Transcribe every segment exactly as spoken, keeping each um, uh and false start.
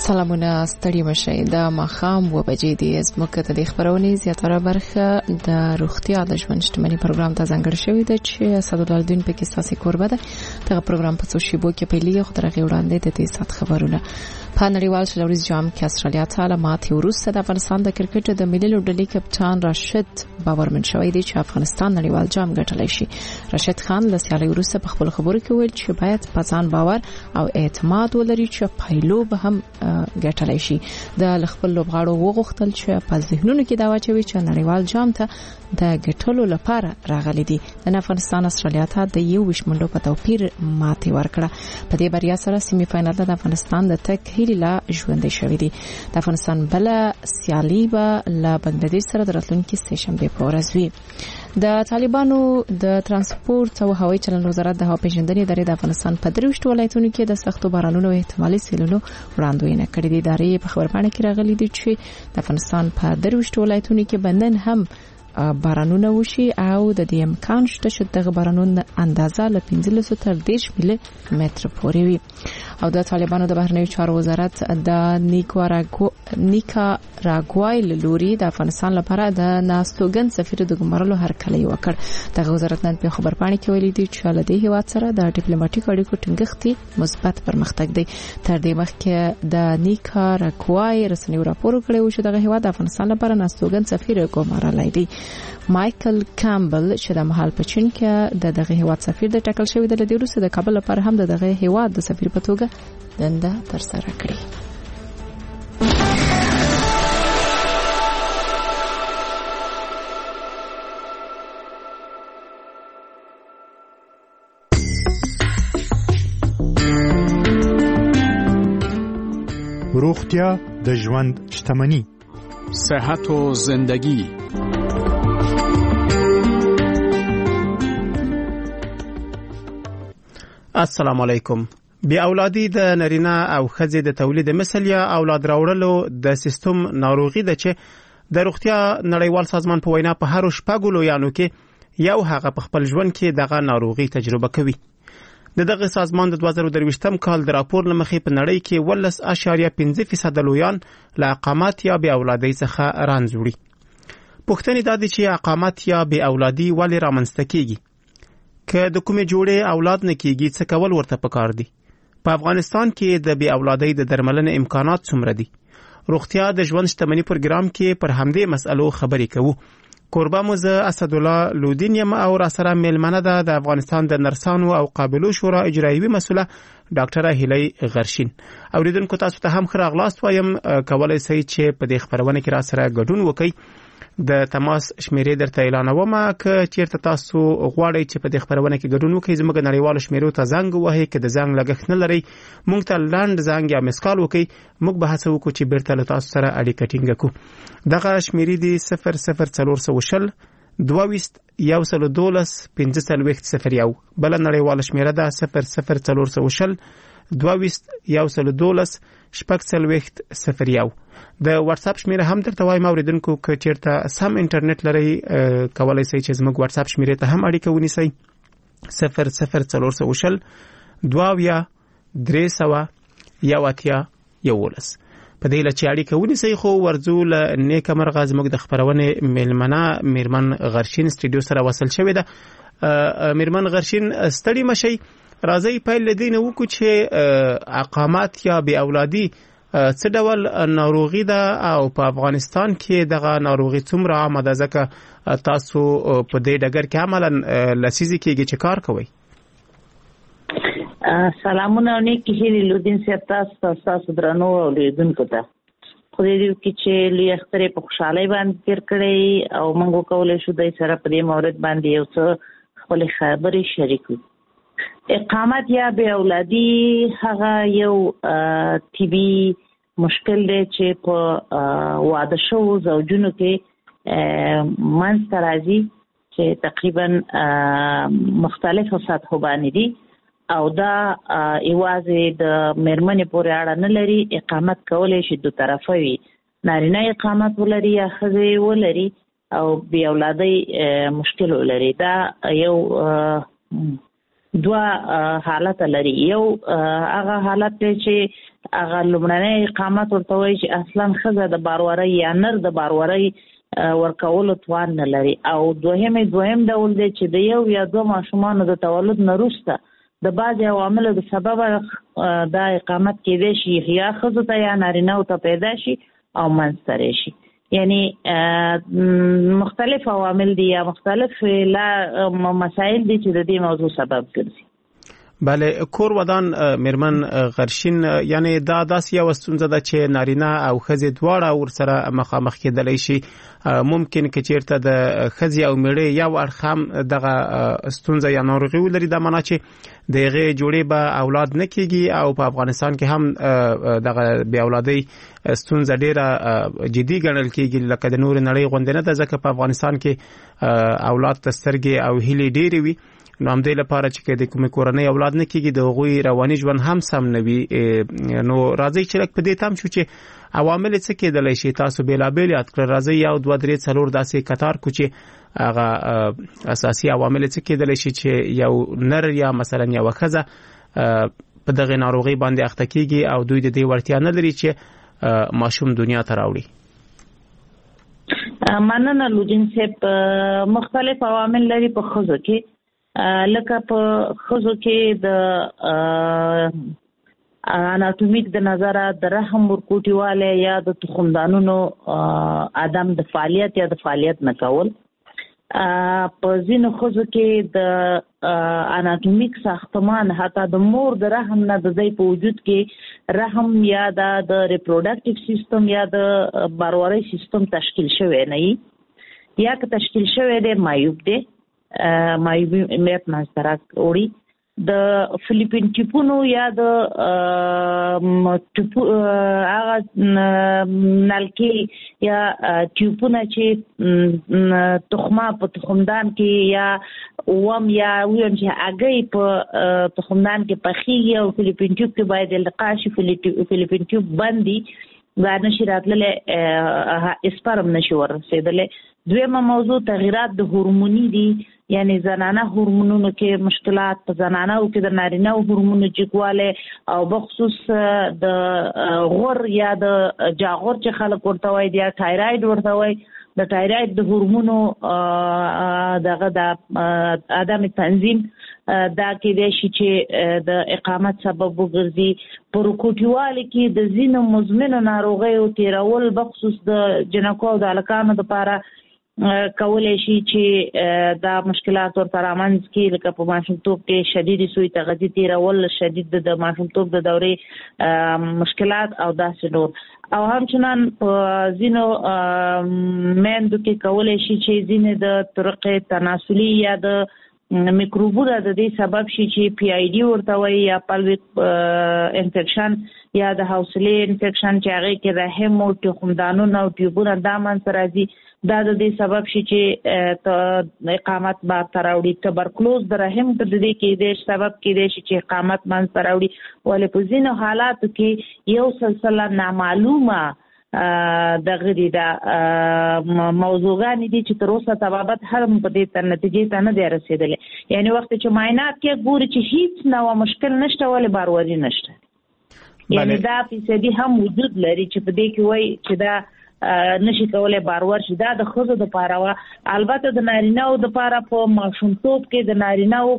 سلامونه ستړي مشئ د ماښام و بجې دي زموږ ته د خبرونې زیاتره برخه د روغتیا د ژوند شتمنۍ پروګرام ته ځانګړی شوی دی چې اسدالدین پکې ستاسو کوربه ده. دغه پروګرام په څو شیبو کې پیلي خو درغه وړاندې د دې سات خبرونه په نړیوال شلوريز جام کې استرالیا ته علامات وروسته د افغانستان د کرکټ د ملي لوبډلې کپټان راشد باورمن شوی دی چې افغانستان نړیوال جام ګټلی شي. راشد خان له سیالي وروسته په خپل خبرو کې ویل چې باید په ځان باور او اعتماد ولري چې پایلو به هم ګټلی شي. د خپل لوبغاړو وغوښتل چې په ذهنونو کې دا واچوي چې نړیوال جام ته د ګټلو لپاره راغلي دي. د افغانستان استرالیا ته د یو وشمنډو په توپیر ماتې ورکړه. په دې بریا سره سیمه فائنل د افغانستان د تک هیله لا ژوندۍ شوې دي. د افغانستان بل سیالي به له بنگلاديش سره د راتلونکي سه شنبه په ورځ وي. د طالبانو د ترانسپورت او هوایي چلند وزارت د هوا پیژندنې ادارې د افغانستان په دروشت ولایتونو کې د سختو بارانونو او احتمالي سیلونو وړاندوینه کړې ده. ادارې په خبرپاڼه کې راغلي دي چې د افغانستان په دروشت ولایتونو کې بندن هم بارانونه وشي او د دې امکان شته چې دغه بارانونو اندازه له پنځلس تر دېرش ملي متر پورې وي. او د طالبانو د بهرنیو چارو وزارت د نیکاراګوا نیکاراګوای لوري د افغانستان لپاره د ناستوګن سفیر د ګمارلو هرکلی وکړ. دغه وزارت نن په خبرپاڼه کې ویلي دی چې له دې هیواد سره د ډیپلوماټیک اړیکو ټینګښت مثبت پرمختګ دی. تر دې مخکې د نیکاراګوای رسنیو راپور کړی و چې دغه هیواد د افغانستان لپاره ناستوګن سفیر ګمارلای دی. مایکل کامبل چې د محل په چین کې د دغه هیواد سفیر د ټاکل شوی د لدی روسي د کابل لپاره هم د دغه هیواد د سفیر په توګه دنده ترسره کړې. روغتیا د ژوند شتمنۍ. صحت و زندگی. السلام علیکم. بی اولادی د نارینه او ښځې د تولید مثل یا اولاد راوړلو د سیستم ناروغي ده چې د روغتیا نړیوال سازمان په وینا په هر شپږو لویانو کې یو هغه په خپل ژوند کې دغه ناروغي تجربه کوي. د دغه سازمان د دوه زره درویشتم کال د راپور له مخې په نړۍ کې ولس اشاریه پنځه فیصد لویان له اقامت یا بی اولادۍ څخه رنځ وړي. پوښتنه دا ده چې اقامت یا بی اولادي ولې رامنځته کیږي؟ که د کومې جوړې اولاد نه کیږي څه کول ورته پکار دي؟ په افغانستان کې د بی اولادۍ د درملنې امکانات څومره دي؟ روغتیا د ژوند شتمنۍ پروګرام کې پر همدې مسألو خبرې کوو. کوربه مو زه اسدالدین یم او را سره میلمنه ده د افغانستان د نرسانو او قابلو شورا اجرایوي مسؤله ډاکټره هیلۍ غرشین. اوریدونکو تاسو ته هم ښه راغلاست وایم. کولای شئ چې په دې خبرونه کې را سره ګډون وکړئ. د تماس شمیرې درته اعلانوم که چیرته تاسو غواړئ چې په دې خبرونه کې ګډون وکړئ. زموږ نړیوالو شمیرو ته زنګ ووهئ. که د زنګ لګښت نه لرئ موږ ته لنډ زنګ یا مسکال وکړئ. موږ به هڅه وکړو چې بیرته له تاسو سره اړیکه ټینګه کړو. دغه شمیرې دي صفر صفر څلور سوه شل دوه ویشت یو سل دولس پنځه څلوېښت صفر یو. بله نړیواله شمیره ده صفر صفر څلور سوه شل دوه ویشت یو سل دولس شپږ څلوېښت صفر یو. د واتس اپ شمیره هم درته وایم اوریدونکو که چیرته سم انټرنیټ لري کولای شئ چې زموږ واتس اپ شمیره ته هم اړیکه ونیسئ. صفر صفر څلور سوه شل دوه اویا درې سوه یو اتیا یولس. په دې لچې اړیکه ونیسئ. خو ورځو له نیکه مرغه زموږ د خبرونې میلمنه میرمن غرشین سټوډیو سره وصل شوې ده. میرمن غرشین ستړي مشئ. راځي پیل لدی نه وکړو چې اقامت یا بی اولادي څه ډول ناروغي ده او په افغانستان کې دغه ناروغي څومره عامه ده ځکه تاسو په دې ډګر کې عملاً لسیزې کېږي چې کار کوئ. سلامونه نیکی هیلې لودین صاحب تاسو تاسو درنو اوریدونکو ته خدای دې وکړي چې لوی اختر په خوشحالۍ باندې تیر کړی او موږ وکولی شو د سره په دې مورد باندې یو څه خپلې خبرې شریکو. اقامت یا بی اولادي هغه یو طبي مشکل دی چې په واده شوو زوجونو کې منځته راځي چې تقریبا مختلفو سطحو باندې دي او دا یوازې د میرمنې پورې اړه نه لري. اقامت کولی شي دو طرفه وي. نارینه اقامت ولري یا ښځې ولري او بی اولادۍ مشکل ولري. دا یو دوه حالت لري. یو هغه حالت چې هغه لومړنی اقامت ورته وایي چې اصلا ښځه د باروارۍ یا نر د باروارۍ ورکولو توان نه لري. او دوهم دوهم ډول دی چې د یو یا دوه ماشومانو د تولد نه وروسته د بعضې عواملو د سببه دا اقامت کېدای شي یا ښځو ته یا نارینه‌و ته پیدا شي او منځته شي. یعنی مختلف عوامل دي یا مختلف لا مسائل دي چې د دې موضوع سبب ګرځي. بله، کور ودان میرمن غرشین، یعنی دا داسې یو ستونزه ده چې نارینه او ښځې دواړه ورسره مخامخ کېدلی شي. ممکن که چیرته د ښځې او میړه یو اړخ هم دغه ستونزه یا ناروغي ولري، دا معنا چې د هغې جوړې به اولاد نه کېږي. او په افغانستان کې هم دغه بې اولادۍ ستونزه ډیره جدي ګڼل کېږي، لکه د نورې نړۍ غوندې نه ده، ځکه په افغانستان کې اولاد ته سترګې او هیلې ډیرې وي. نو همدې لپاره چې د کومې کورنۍ اولاد نه کېږي، د هغوی رواني ژوند هم سم نه وي. نو راځئ چې لږ په دې تم شو چې عوامل څه کېدلی شي. تاسو بېلابېل یاد کړل، راځئ یو دوه درې څلور داسې کتار کو چې هغه اساسي عوامل څه کېدلی شي چې یو نر یا مثلا یوه ښځه په دغې ناروغۍ باندې اخته کېږي او دوی د دې وړتیا نه لري چې ماشوم دنیا ته راوړي. مننه لودین صاحب. مختلف عوامل لري په ښځو کې، لکه په ښځو کې د اناتومیک د نظره د رحم ورکوټیوالی یا د تخمدانونو عدم د فعالیت یا د فعالیت نه کول. په ځینو ښځو کې د اناتومیک ساختمان حتی د مور د رحم نه د دوی په وجود کې رحم یا د ریپروډکټیو سیستم یا د باروارۍ سیستم تشکیل شوی نه وي، یا که تشکیل شوی دی معیوب دی، معیوبیت منځته راوړي. د فلیپین ټیپونو یا د هغه نلکې یا ټیوبونه چې تخمه په تخمدان کې یا وم یا ویم چې هګۍ په تخمدان کې پخېږي او فلیپین ټیوب کې باید التقا شي، فلیپین ټیوب بندي دا نشي راتللی، اسپرم نشي ورسېدلی. دویمه موضوع تغییرات د هورموني دي، یعنی زنانه هورمونونو کې مشکلات، په زنانه‌و کې د نارینه هورمونو جګوالی او بخصوص د غور یا د جاغور چې خلک ورته وایي یا تایراید ورته وایي، د تایراید د هورمونو دغه د عدم تنظیم دا کېدای شي چې د اقامت سبب وګرځي. په رکوټیوالي کې د ځینو مزمنو ناروغیو تیرول بخصوص د جنکو او د هلکانو دپاره کولی شي چې دا مشکلات ورته رامنځ کړي، لکه په ماشومتوب کې شدید سوی تغذیه تیرول، شدید د ماشومتوب د دورې مشکلات او داسې نور. او همچنان په ځینو میندو کې کولی شي چې ځینې د طرق تناسلي یا د میکروبونه د دې سبب شي چې پی آی ډي ورته وایي یا پلویک انفیکشن یا د حوصلې انفیکشن چې هغې کې رحم او تخمدانونه او ټیوبونه دا منځته راځي، دا د دې سبب شي چې اقامت بارته راوړي. تبرکلوز د رحم د دې کېدای شي سبب کېدای شي چې اقامت منځته راوړي. ولې په ځینو حالاتو کې یو سلسله نامعلومه دغه دي دا موضوعګانې دي چې تر اوسه طبابت هم په دې تر نتیجې ته نه دی رسېدلی. یعنی وخت چې معاینات کې ګوري چې هیڅ نوع مشکل نشته، ولې بارواري نشته. یعنی دا فیصدي هم وجود لري چې په دې کې وایي چې دا نشي کولای باروار شي. دا د ښځو دپاره وه. البته د نارینه‌و دپاره په ماشومتوب کې د نارینه‌و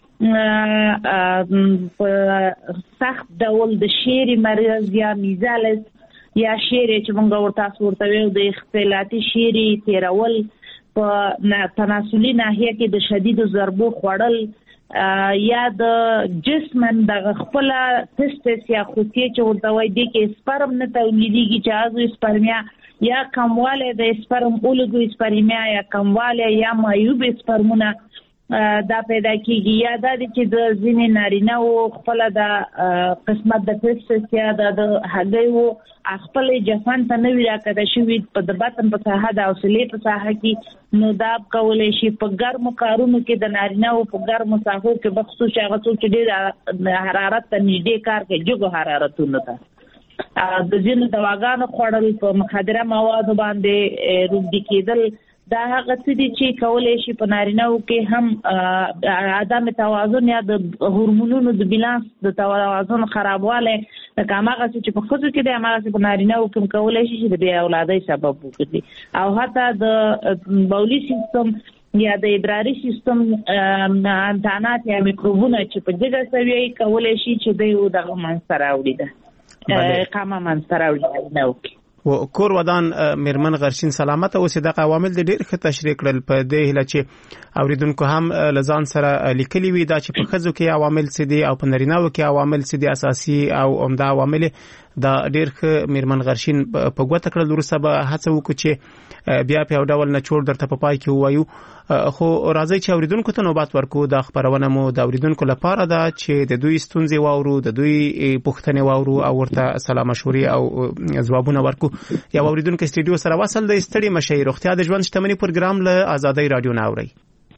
په سخت ډول د شیرې مرض یا میزالس یا شیرې چې موږ ورته ورته ویو د اختلالاتي شیرې تیرول، په تناسلي ناحیه کې د شدیدو ضربو خوړل، یا د جسمن دغه خپله تسټس یا خوسیې چې ورته وایي دې کې سپرم نه تولیدېږي، چې ازو اسپرمیا یا کموالی د اسپرم اولګو اسپرمیا یا کموالی یا معیوب اسپرمونه دا پیدا کېږي. یا دا دی چې د ځینې نارینه‌و خپله د قسمت د تسټس یا د هګیو خپل جسم ته نه وي راکته شوي په د بطن په ساحه د حوصلې په ساحه کې، نو دا کولی شي په ګرمو کارونو کې د نارینه‌و په ګرمو ساحو کې بخصوص هغه څوک چې ډېر حرارت ته نږدې کار کوي، جګو حرارتونو ته د ځینو دواګانو خوړل، په مخدره موادو باندې روږدي کېدل، دا هغه څه دي چې کولای شي په نارینه‌و کې هم عدم توازن یا د هورمونونو د بیلانس د توازن خرابواله لکه هغه چې په ښځو کې د هغه په نارینه‌و کې کولای شي چې د بې اولادۍ سبب وکړي او حتی د بولی سیستم یا د ادراري سیستم انتانات یا میکروبونه چې په دغه سویې کولای شي چې د دغه منځ راوړي ده قامه منځ راوړي نو و کور ودان میرمن غرشین سلامت او صدق عوامل د ډیر ښه تشریح کړل په دې هله چې اوریدونکو هم لزان سره لیکلي وي دا چې په خزو کې عوامل څه دي او په نارینه‌و کې عوامل څه دي اساسي او عمده عوامل دا ډیر ښه میرمن غرشین په ګوته کړل ورسره به هڅه وکړو چې بیا په ډول نه چور درته په پای کې وایو خو راځي چې اوریدونکو ته نوبت ورکو د خبرونه مو د اوریدونکو لپاره دا چې د دوی ستونزې واورو د دوی پوښتنې واورو او ورته سلام مشورې او ځوابونه ورکو یا اوریدونکو استډیو سره وصل د استړي مشي روغتیا د ژوند شتمنۍ پروګرام له آزادۍ رادیو نه اوري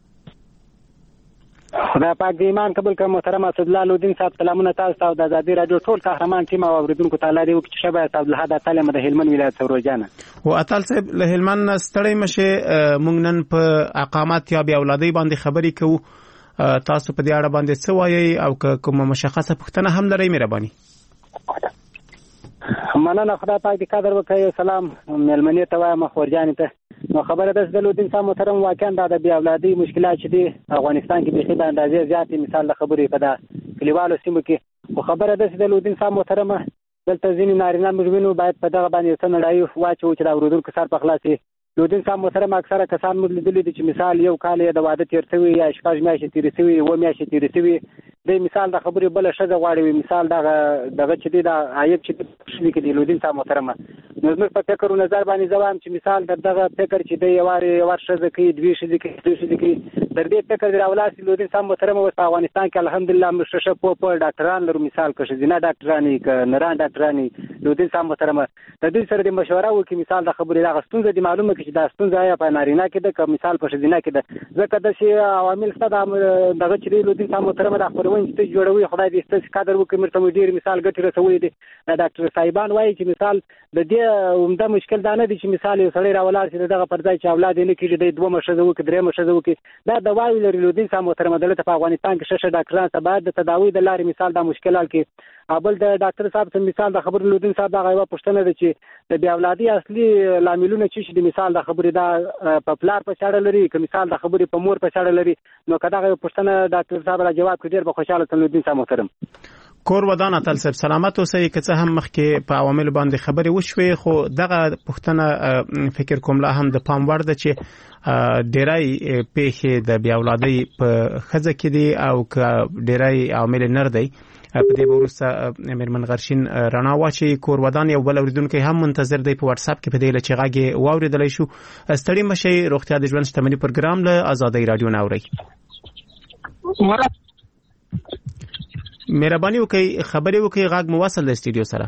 خدای پاک دې ایمان قبول کړه. محترم اسدالله لودین صاحب سلامونه تاسو ته د آزادۍ رادیو ټول قهرمان ټیم او اوریدونکو تعالی دې وکړي شبه عبدالحد تعالی د هلمند ولایت سروجانه او اتل صاحب له هلمند ستړی مشه مونږ نن په اقامت یا بیا اولادۍ باندې خبرې کوو تاسو په دې اړه باندې څه وایي او کوم مشخصه پوښتنه هم لرئ مهرباني مننه. خدای پاک دې قدر وکړي. سلام ملمنې ته وایم خورجانې ته نو خبره ده د لودین صاحب محترم واقعا د بیا اولادۍ مشکلات چې دي افغانستان کې به د اندازې زیاتې مثال د خبرې په دا کلیوالو سیمو کې خو خبره ده د لودین صاحب محترم دلته ځینې نارینه مجرمینو باید په دغه باندې څه نړۍ واچو چې د اوریدونکو سر په خلاصي لودین صاحب محترم اکثره کسان موږ لیدلي دي چې مثال یو کال یې د واده تیر شوی یا شپږ میاشتې تیر شوی و میاشتې تیر شوی د مثال د خبرې بل شګه غواړي مثال دغه دغه چې دی د عیب چې شي کې لودین صاحب محترم نو زموږ په فکر او نظر باندې ځوام چې مثال دغه فکر چې دی یواري یوار شګه کې دوی شي کې دوی شي کې در دې فکر د اولاد لودین صاحب محترم او په افغانستان کې الحمدلله مشرشه په په ډاکټران لرو مثال کې زینا ډاکټرانی ک نران ډاکټرانی لودین صاحب محترم د دې سره د مشوره وکي مثال د خبرې د غستون د معلومه کې د غستون ځای په نارینه کې د مثال په زینا کې د ځکه د شی عوامل ستاسو دغه چې لودین صاحب محترم د خبرونه چې جوړوي خدای دې ستاسو قدر وکړي مرته ډیر مثال ګټي رسولي دي ډاکټر صاحبان وایي چې مثال د دې عمده مشکل دا نه دي چې مثال یو سړی راولار چې دغه پر ځای چې اولاد نه کیږي د دوه مشزه وکړي درې مشزه وکړي دا دواوی لري لودین صاحب محترم دلته په افغانستان کې ششه ډاکټران ته بعد د تداوی د لارې مثال دا مشکلات کې ابل د ډاکټر صاحب ته مثال د خبر لودین صاحب دا غوښتنه پوښتنه ده چې د بیا اولادي اصلي لاملونه چې د مثال د خبرې دا په پلار په چاړه لري که مثال د خبرې په مور په چاړه لري نو کدا غو پوښتنه ډاکټر صاحب را جواب کړي ډیر به خوشاله تل لودین صاحب محترم کور ودان اتل صاحب سلامت اوسئ که څه هم مخکې په عوامل باندې خبرې وشوي خو دغه پوښتنه فکر کوم لا هم د پام وړ ده چې ډیرای پیښې د بیا اولادۍ په خزه کې دي او که ډیرای عوامل نر دی په دې وروسته میرمن غرشین رڼا واچي کور ودان یو بل اوریدونکو هم منتظر دی په واتس اپ کې په دې لچې غاګي واوریدلای شو ستړي مشي روغتیا د ژوند شتمنۍ پروګرام له آزادۍ رادیو نه اوري مهرباني وکړئ خبرې وکړئ غاګ مواصل د استډیو سره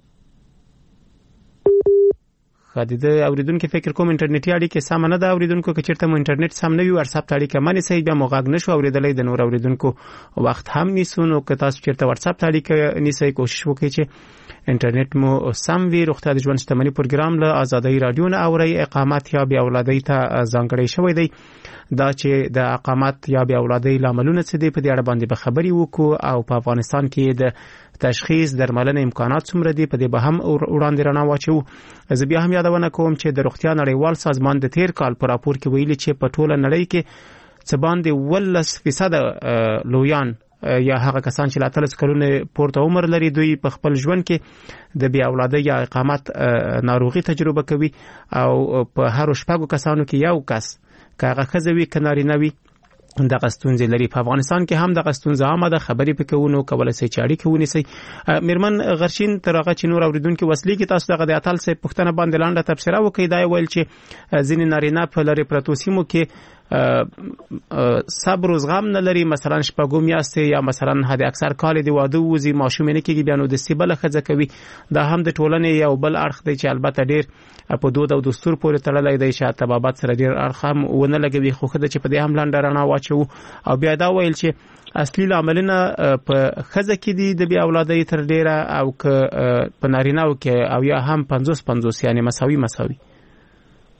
خدیده اوریدونکو فکر کوم انټرنیټي اړیکه سم نه ده اوریدونکو که چیرته مو انټرنیټ سم نه وي واتس اپ اړیکه مانی صحیح بیا مو غاګ نشو اوریدلای د نور اوریدونکو وخت هم نیسو نو که تاسو چیرته واتس اپ اړیکه نیسئ کوشش وکړئ چې انټرنیټ مو سم وي روغتیا د ژوند شتمنۍ پروګرام له آزادۍ رادیو نه اوري اقامت یا بیا اولادۍ ته ځانګړی شوی دی دا چې د اقامت یا بیا اولادۍ لاملونه څه دي په دې اړه باندې به خبري وکړو او په افغانستان کې د تشخیص درملنې امکانات څومره دي په دې به هم وړاندې رڼا واچو زه بیا هم یادونه کوم چې د روغتیا نړیوال سازمان د تیر کال په راپور کې ویلي چې په ټوله نړۍ کې څه باندې ولس فیصد لویان یا هغه کسان چې لا تلس کلونه پورته عمر لري دوی په خپل ژوند کې د بیا اولادۍ یا اقامت ناروغي تجربه کوي او په هر شپږو کسانو کې یو کس کاغه خزوي کناري نوي د غستونځ لري په افغانستان کې هم د غستونځ عامه د خبرې پکونو کولای سي چاړي کوونی سي میرمن غرشین ترغه چې نور اوریدونکو وسلې کې تاسو دغه د اتل سي پښتنه باندې لاندې تفسیر وکړي دا ویل چې ځین نارینه په لری پروتوسیمو کې صبر او زغم نه لري مثلا شپږم یاستې یا مثلا حد اکثر کال دی واده وزي ماشوم نه کېږي بیا نو د سیبل خزه کوي دا هم د ټولنې یو بل اړخ دی چې البته ډیر په دود او دستور پورې تړلای دی چې تبابت سره ډیر اړخ هم ونه لګوي خو خدای چې په دې هم لاندې رڼا واچو او بیا دا ویل چې اصلي عاملونه په خزه کې دي د بیا اولادۍ تر ډیره او که په نارینه‌و کې او یا هم پنځوس پنځوس یعنی مساوي مساوي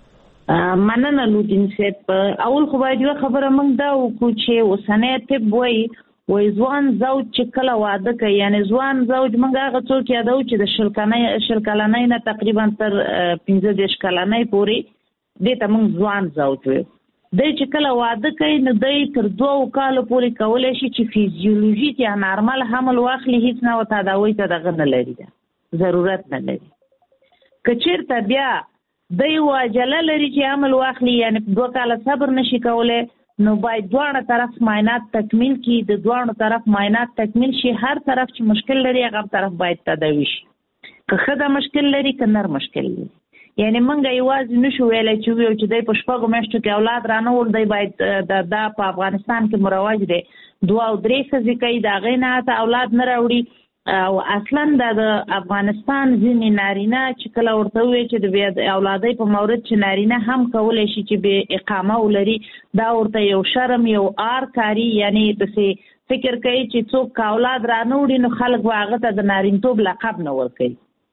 مننه لودین صاحب. اول خو باید یو خبره موږ دا وکړو چې اوسنی طب وایي وایي ځوان زوج چې کله واده کوي، یعنی ځوان زوج موږ هغه څوک یادو چې د شل کلنۍ شل کلنۍ نه تقریبا تر پنځه دېرش کلنۍ پورې دې ته موږ ځوان زوج وایو. دی چې کله واده کوي نو دی تر دوه کالو پورې کولی شي چې فیزیولوژیک یا نارمل حمل واخلي، هیڅ نه تداوی ته دغه نه لري، ضرورت نه لري. که چېرته بیا دی واجله لري چې حمل واخلي، یعنی دوه کاله صبر نشي کولی، نو باید دواړه طرف معاینات تکمیل کی، د دواړو طرف معاینات تکمیل شي. هر طرف چې مشکل لري هغه طرف باید تداوی شي. که ښځه مشکل لري که نر مشکل لري، یعنی موږ یوازې نشو ویلی چې ویو چې دی په شپږو میاشتو کې اولاد رانهول، دی باید دا په افغانستان کې مروج دی دوه او درې ښځې کوي، د هغې نه هته اولاد نه راوړي. او اصلا د افغانستان ځینې نارینه چې کله ورته ووایي چې د بې اولادۍ په مورد چې نارینه هم کولی شي چې بې اقامه ولري، دا ورته یو شرم یو آر کاري، یعنی داسې فکر کوي چې څوک که اولاد رانه وړي نو خلک به هغه ته د نارینتوب لقب نه ورکوي،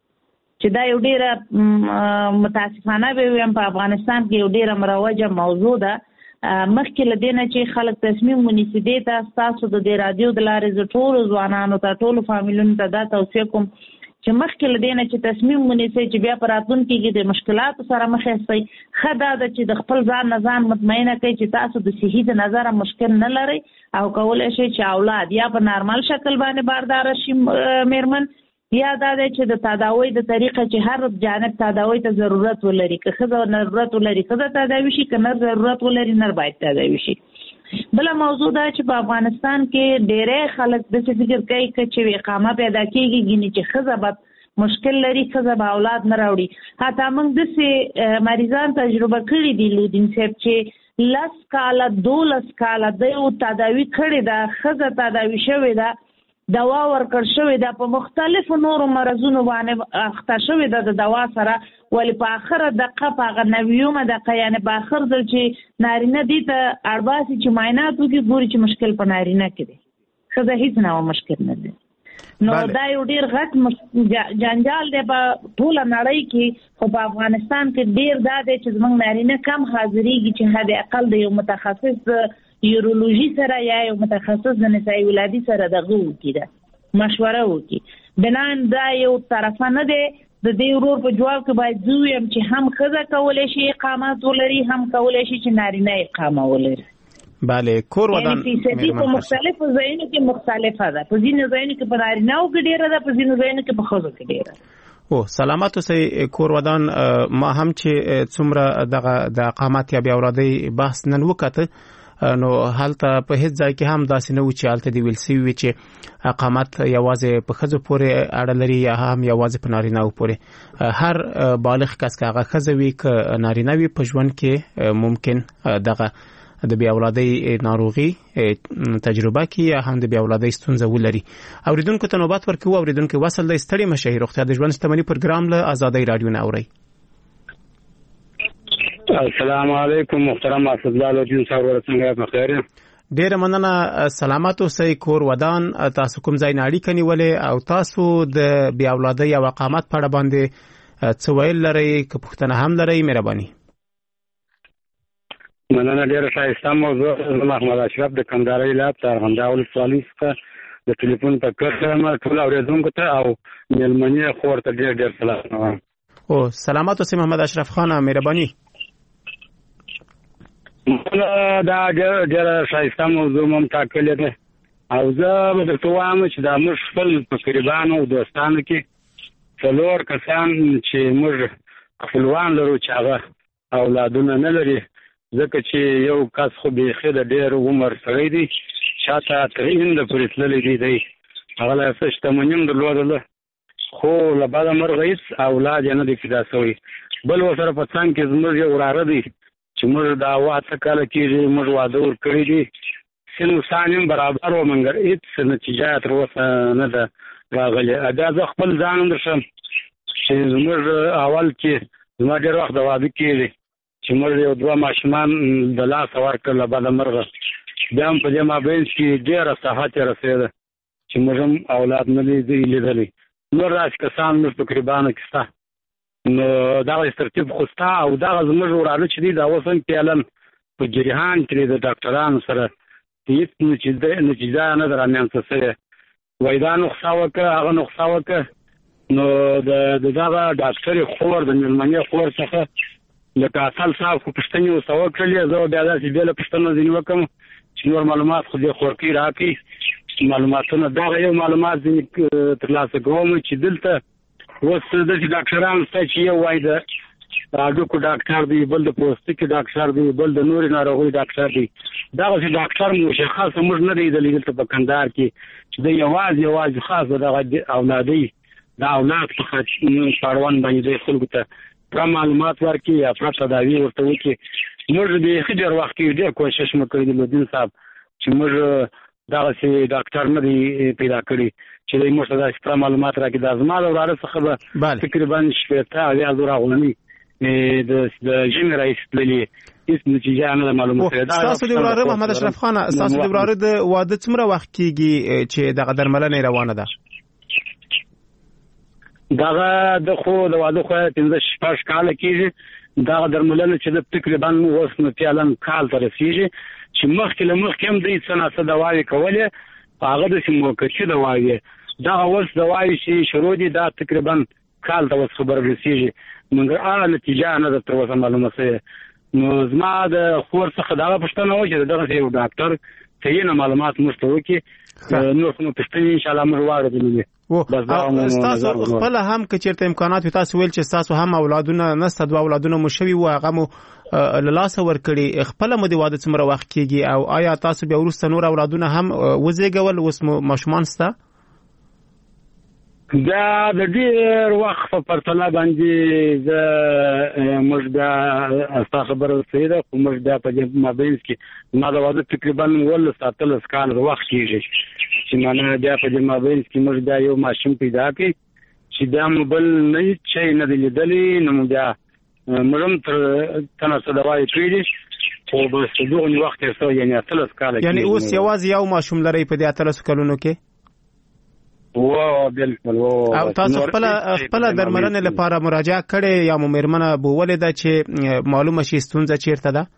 چې دا یو ډېره متاسفانه به ویم په افغانستان کې یو ډېره مروجه موضوع ده. مخکې له دې نه چې خلک تصمیم ونیسي، دې ته ستاسو د دې رادیو د لارې زه ټولو ځوانانو ته ټولو فامیلونو ته دا توصیه کوم چې مخکې له دې نه چې تصمیم ونیسئ چې بیا په راتلونکي کې د مشکلاتو سره مخ یاستئ، ښه دا ده چې د خپل ځان نه ځان مطمئنه کوئ چې تاسو د صحي د نظره مشکل نه لرئ او کولی شئ چې اولاد یا په نارمل شکل باندې بارداره شي میرمن، یا دا دی چې د تداوی د طریقه چې هر جانب تداوی ته ضرورت ولري، که ښځه ضرورت ولري ښځه تداوي شي، که نر ضرورت ولري نر باید تداوي شي. بله موضوع دا چې په افغانستان کې ډېری خلک داسې فکر کوي که چې اقامه پیدا کېږي ګینې چې ښځه به مشکل لري، ښځه به اولاد نه راوړي. حتی موږ داسې مریضان تجربه کړي دي لودین صاحب چې لس کاله دولس کاله دی تداوي کړې ده، ښځه تداوي شوې ده، دوا ورکړ شوې ده، په مختلفو نورو مرضونو باندې اخته شوې ده د دوا سره، ولې په آخره دقه په هغه نویومه دقه یعنی په آخر ځل چې نارینه دې ته اړباسي چې معاینات وکړي ګوري چې مشکل په نارینه کې دی، ښځه هېڅ نه مشکل نه دی. نو دا یو ډېر غټ جنجال دی په ټوله نړۍ کې، خو په افغانستان کې ډېر دا دی چې زموږ نارینه کم حاضرېږي چې حد اقل د یو متخصص یورولوژي سره یا یو متخصص د نسایي ولادي سره دغه وکړي، ده مشوره وکړي. بنان دا یو طرفه نه دی. د دې ورور په جواب کې باید زه ویم چې هم ښځه کولی شي اقامت ولري، هم کولی شي چې نارینه اقامه ولري. بله کور ودان فیصدي په مختلفو ځایونو کې مختلفه ده، په ځینو ځایونو کې په نارینه‌و کې ډېره ده، په ځینو ځایونو کې په ښځو کې ډېره ده. او سلامت اوسئ کور ودان. ما هم چې څومره دغه د اقامت یا بیا اولادۍ بحث نن وکړه نو هلته په هیڅ ځای کې هم داسې نه و چې هلته دی ویل سوي چې اقامت یوازې په ښځو پورې اړه لري یا هم یوازې په نارینه‌و پورې. هر بالغ کس که هغه ښځه وي که نارینه وي په ژوند کې ممکن دغه د بیا اولادۍ ناروغي تجربه کی یا هم د بیا اولادۍ ستونزه ولري. اوریدونکو ته نوبت ورکوو. اوریدونکو وصل د ستړي مشه روغتیا د ژوند شتمنۍ پروګرام له آزادۍ رادیو نه اوري. السلام علیکم محترم اسدالله لودین صاحب، ورڅنګه په خیر؟ ډیره مننه. سلامت اوسئ کور ودان. تاسو کوم ځای نه اړیکه نیولې او تاسو د بیا اولادۍ او اقامت په اړه باندې څه ویل لرئ که پوښتنه هم لرئ مهرباني. مننه، ډیره ښایسته موضوع. زه محمد اشرف د کندهار ولایت ارغنداو ولسوالۍ څخه د ټلیفون په کار ټول اوریدونکو ته او مېلمنې خور ته ډیر ډیر سلام وایم. او سلامت اوسئ محمد اشرف خان، مهرباني. دا ډېره ښایسته موضوع مو ټاکلې ده او زه به درته وایم چې دا موږ خپل په قریبانو او دوستانو کې څلور کسان چې موږ خپلوان لرو چې هغه اولادونه نه لري، ځکه چې یو کس خو بیخي د ډېر عمر سړی دی، شاته تر هند پورې تللی دی، دی هغه له څه شتمني هم درلودله خو له بده مرغه هېڅ اولاد یې نه دی پیدا شوی. بل ورسره په څنګ کې زموږ یو وراره دی چې موږ دا اوه اته کاله کېږي موږ واده ورکړی دي، سن وسان هم برابر و، مګر هېڅ نتیجه تر اوسه نه ده راغلې. بیا زه خپل ځان هم درشم چې زموږ اول کې زما ډېر وخت د واده کېږي چې موږ یو دوه ماشومان د لاسه ورکړل له بده مرغه، بیا هم په دې مابین کې ډېره صحت یې رسېده چې موږ هم اولاد نه دي لیدلی. نور داسې کسان موږ په قریبانو کې شته نو دا ترتیب خوستا او دا زموږ ورانه چې دی دا وسن پیلن په جریان کې د ډاکټرانو سره هیڅ نتیجه نتیجه نه درامنځته سره وایدا نقصا وکړه هغه نقصا وکړه نو د دغه ډاکټر خور د ملمنې خور څخه لکه اصل صاحب خو پښتني وسو کړلې زه بیا داسې بل پښتنه ځینې وکم چې نور معلومات خو دې خورکی راکې معلوماتونه دا یو معلومات ځینې ترلاسه کوم چې دلته اوس د ډاکټرانو څخه چې یو وای د هډوکو ډاکټر دی بل د پوستکي ډاکټر دی بل د نوري ناروغي ډاکټر دی دا چې ډاکټر مشخص موږ نه دی د لیدل په کندهار کې چې د یوازې یوازې خاص د اولادي دا اولاد په خاطر باندې د خلکو ته پر معلومات ورکړي یا پر تداوی ورته وکړي موږ د خجر وخت کې ډېر کوشش وکړو د لودین صاحب چې موږ دا چې ډاکټر نه دی پیدا کړی چې د موږ د پر معلومات راکړي د ازمال او راره څخه به تقریبا شپږ یا زره غونی د د جن رئیس للی هیڅ نتیجه نه معلومه ده. تاسو د وراره محمد اشرف خان تاسو د وراره د واده څومره وخت کېږي چې د درملنې روانه ده؟ داغه د خو د واده خو پنځه شپږ کال کېږي داغه درملنه چې د تقریبا اوس نو پیالن کال تر رسیږي چې مخکې له مخکې هم د څه نه څه دواوی کولې هغه د سیموکچي دواوی دا اوس دواوی چې شروع دي دا تقریبا کال ته اوس خبر رسیږي مګر هغه نتیجه نه د تر اوسه معلومه سي نو زما د خور څخه دا پښتنه و چې دغه یو ډاکټر ته معلومات مستوي نو کوم پښتنه ان شاء الله موږ واردلې او تاسو خپل هم که چیرته امکانات تاسو ویل چې تاسو هم اولادونه نسته دوه اولادونه مو شوي و هغه مو لاس ور کړی خپل مو د واده څومره وخت کېږي او آیا تاسو بیا ورسته نور اولادونه هم وزېږول اوس مو ماشومان سته؟ دا د ډېر وخت په پرتله باندې زه موږ دا تاسو خبره وکړه خو موږ دا په دې مابین کې ما دا واده تقریبا ول ساتل سکال وخت کېږي چې معنا بیا په دې مابین کې موږ دا یو ماشوم پیدا کړ چې دا موبایل نه چې نه دی لیدلې نو بیا موږ تر تناسب دوايي کړی خو به څه وخت یې سو یعنی اتل سکال کې یعنی اوس یوازې یو ماشوم لري په دې اتل سکالونو کې؟ او بالکل او تاسو خپل خپل درملنه لپاره مراجعه کړې یا مو مېرمنه بوولې ده چې معلومه شي ستونزه چیرته ده؟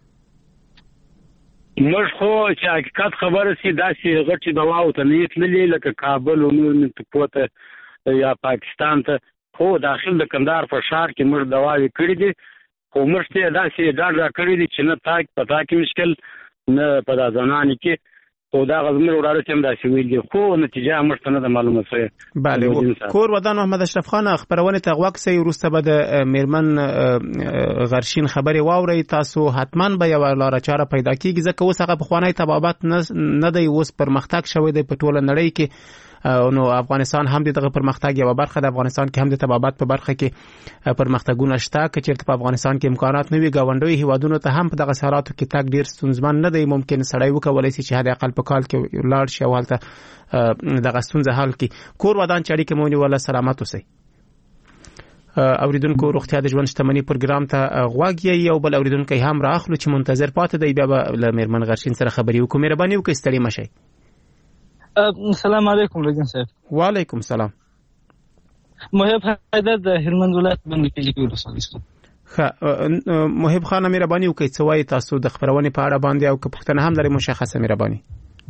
موږ خو چې حقیقت خبره سي داسې غټي دوا او ته نیت للی لکه کابل او نور پوته یا پاکستان ته خو داخل د کندهار په شهر کې موږ دواوی کړې دي خو موږ ته داسې ډاډ را کړی دي چې نه تاک پتا کې مشکل نه په ځانانی کې او دا غزمیر وراره چې هم دا شویل دي خو نتیجه مرته نه معلومه شوه. بله کور ودان محمد اشرف خان خبرونه ته غوښسي ورسته به د میرمن غرشین خبري واوري تاسو حتما به یو لار چاره پیدا کیږي ځکه اوس هغه په خوانی تبابات نه دی اوس پرمختګ شوی دی په ټوله نړۍ کې نو افغانستان هم دغه پرمختګ یو برخه د افغانستان کې هم د تبابات په برخه کې پرمختګونه شته چې چیرته په افغانستان کې امکانات نه وي غونډوي هیوادونو ته هم په دغه سراتو کې تک ډیر ستونزمن نه دی ممکن سړی وکولای شي چې هدا اقل په کال کې لاړ شي او حالت دغه ستونزه حل کړي. کور ودان چاري کې مونږ ولا سلامات اوسئ. اوریدونکو روغتیا د ژوند شتمنۍ پروګرام ته غواګي یو بل اوریدونکو هم راخلو چې منتظر پاتې دی بیا به میرمن غرشین سره خبري وکړو. مهرباني وکړئ ستړي مشئ. السلام علیکم لګن صاحب. وعلیکم السلام. محب حیدر د هلمند ولایت باندې کې ولسوالۍ. ښه محب خان مهرباني وکړئ څه وایي تاسو د خبرونې په اړه باندې او که پوښتنه هم لرئ مشخصه مهرباني.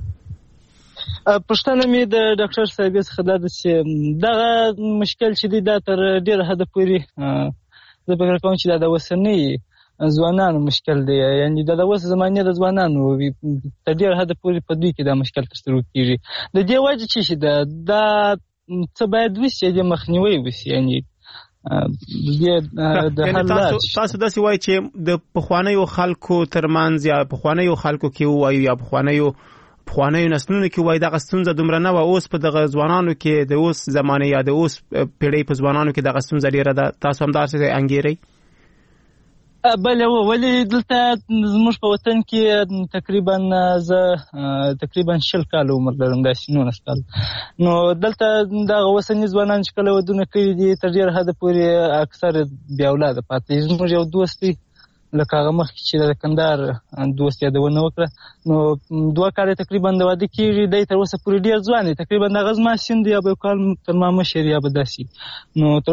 پښتنه مې د ډاکټر صاحب څخه دا چې دغه مشکل چې دی دا تر ډیره حد پورې زه فکر کوم چې دا د وسنۍ ځوانانو مشکل دی یعنی د اوس زمانه د ځوانانو تر ډیره حد پورې په دوی کې دا مشکل تر کیږي د دې وجه چې دا دا څه باید وشي د مخنیوي وشي یعنی د حالات تاسو داسې وایي چې د پخوانیو خلکو ترمنځ یا پخوانیو خلکو کې وایي یا پخوانیو پخوانیو نسلونو کې وایي دغه ستونزه دومره نه و اوس په دغه ځوانانو کې د اوس زمانه یا د اوس پیړۍ په ځوانانو کې دغه ستونزه ډیره ده تاسو هم داسې انګیرئ؟ بله ولې دلته زموږ په وطن کې تقریبا زه تقریبا شل کال عمر لرم داسې نولس کال نو دلته دغه اوسني ځوانان چې کله ودونه کړي دي تر ډېره حده پورې اکثر بې اولاده پاتې زموږ یو دوست دی لکه هغه مخکې چې د کندهار دوست یادونه وکړه نو دوه کاله تقریبا د واده کېږي دی تر اوسه پورې ډېر ځوان دی تقریبا دغه زما سن دی یا به یو کال تر ما مشر یا به داسې نو تر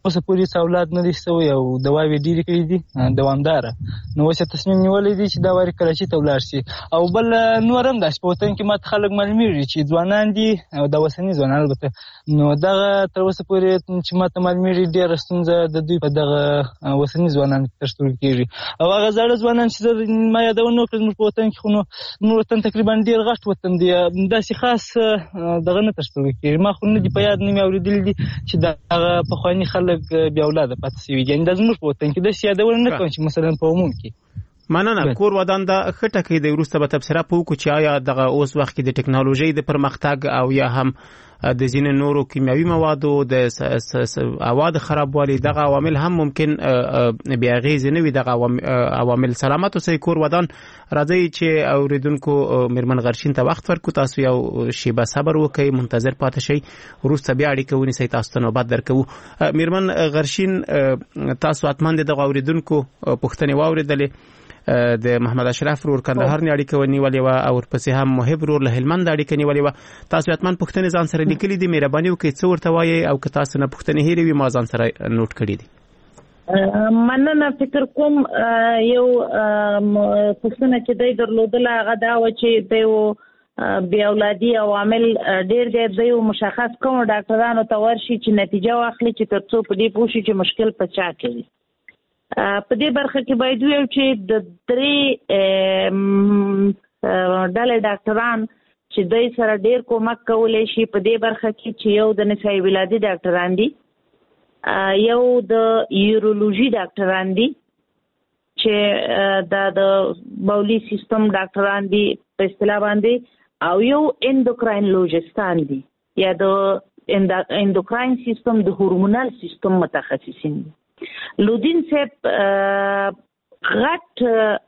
اوسه پورې اولاد نه دي شوی او دواوې ډېرې کړي دي دوامداره. نو اوس تصمیم نیولی دی چې دا واري کراچي ته ولاړ شي. او بل نور هم داسې په وطن کې ماته خلک معلومیږي چې ځوانان دي او دا اوسني ځوانان البته، نو دغه تر اوسه پورې چې ماته معلومیږي ډېره ستونزه د دوی په دغه اوسني ځوانانو کې تر سترګو کېږي. او هغه زاړه ځوانان چې ما یادونه وکړه زموږ په وطن کې، خو نو زموږ وطن تقریبا ډېر غټ وطن دی، داسې خاص دغه نه تر سترګو کېږي. ما خو نه دي په یاد نه مې اورېدلي دي چې دغه پخواني خلک بې اولاده پاتې شوي دي. یعنې دا زموږ په وطن کې داسې یادونه نه کوم چې مثلا په عموم کې. مننه. کور ودان د خټه کې د وروسته به تبصره پوکو چې آیا دغه اوس وخت کې د ټکنالوژي د پرمختګ او یا هم د ځینې نورو کیمیاوي موادو د اواد خرابوالي دغه عوامل هم ممکن بیا غیز نه وي. دغه عوامل سلامت اوسې کور ودان. راځي چې اوریدونکو میرمن غرشین ته وخت ورکو، تاسو یو شیبه صبر وکئ، منتظر پاتې شئ، وروسته بیا اړیکه ونیسئ، تاسو ته نوبت درکوو. میرمن غرشین، تاسو اتمن دغه اوریدونکو پوښتنې واوریدلې. د محمد اشرف رور کندهار نه اړیکه ونیولې و او ورپسې هم محب رور له هلمند اړیکه نیولې و. تاسو اتمن پوښتنې ځان سره لیکلې دي، مهرباني وکړئ څه ورته وایي او که تاسو نه پوښتنې هېرې وي ما ځان سره نوٹ کړي دي. مننه. فکر کوم یو پوښتنه چې دی درلودله هغه دا و چې د یو بې اولادي عوامل ډېر دی، د یو مشخص کومو ډاکټرانو ته ورشي چې نتیجه واخلي چې تر څو په دې پوه شي چې مشکل په چا کوي. په دې برخه کې باید ویل چې د درې ډلې ډاکټران چې دوی سره ډېر کومک کولی شي په دې برخه کې چې یو د نسایي ولادي ډاکټران دي، یو د یورولوژي ډاکټران دي چې دا د بولي سیستم ډاکټران دي په اصطلاح باندې، او یو اندوکراینولوژستان دي یا د اندوکراین سیستم د هورمونال سیستم متخصصین دي. لودین صاحب غټ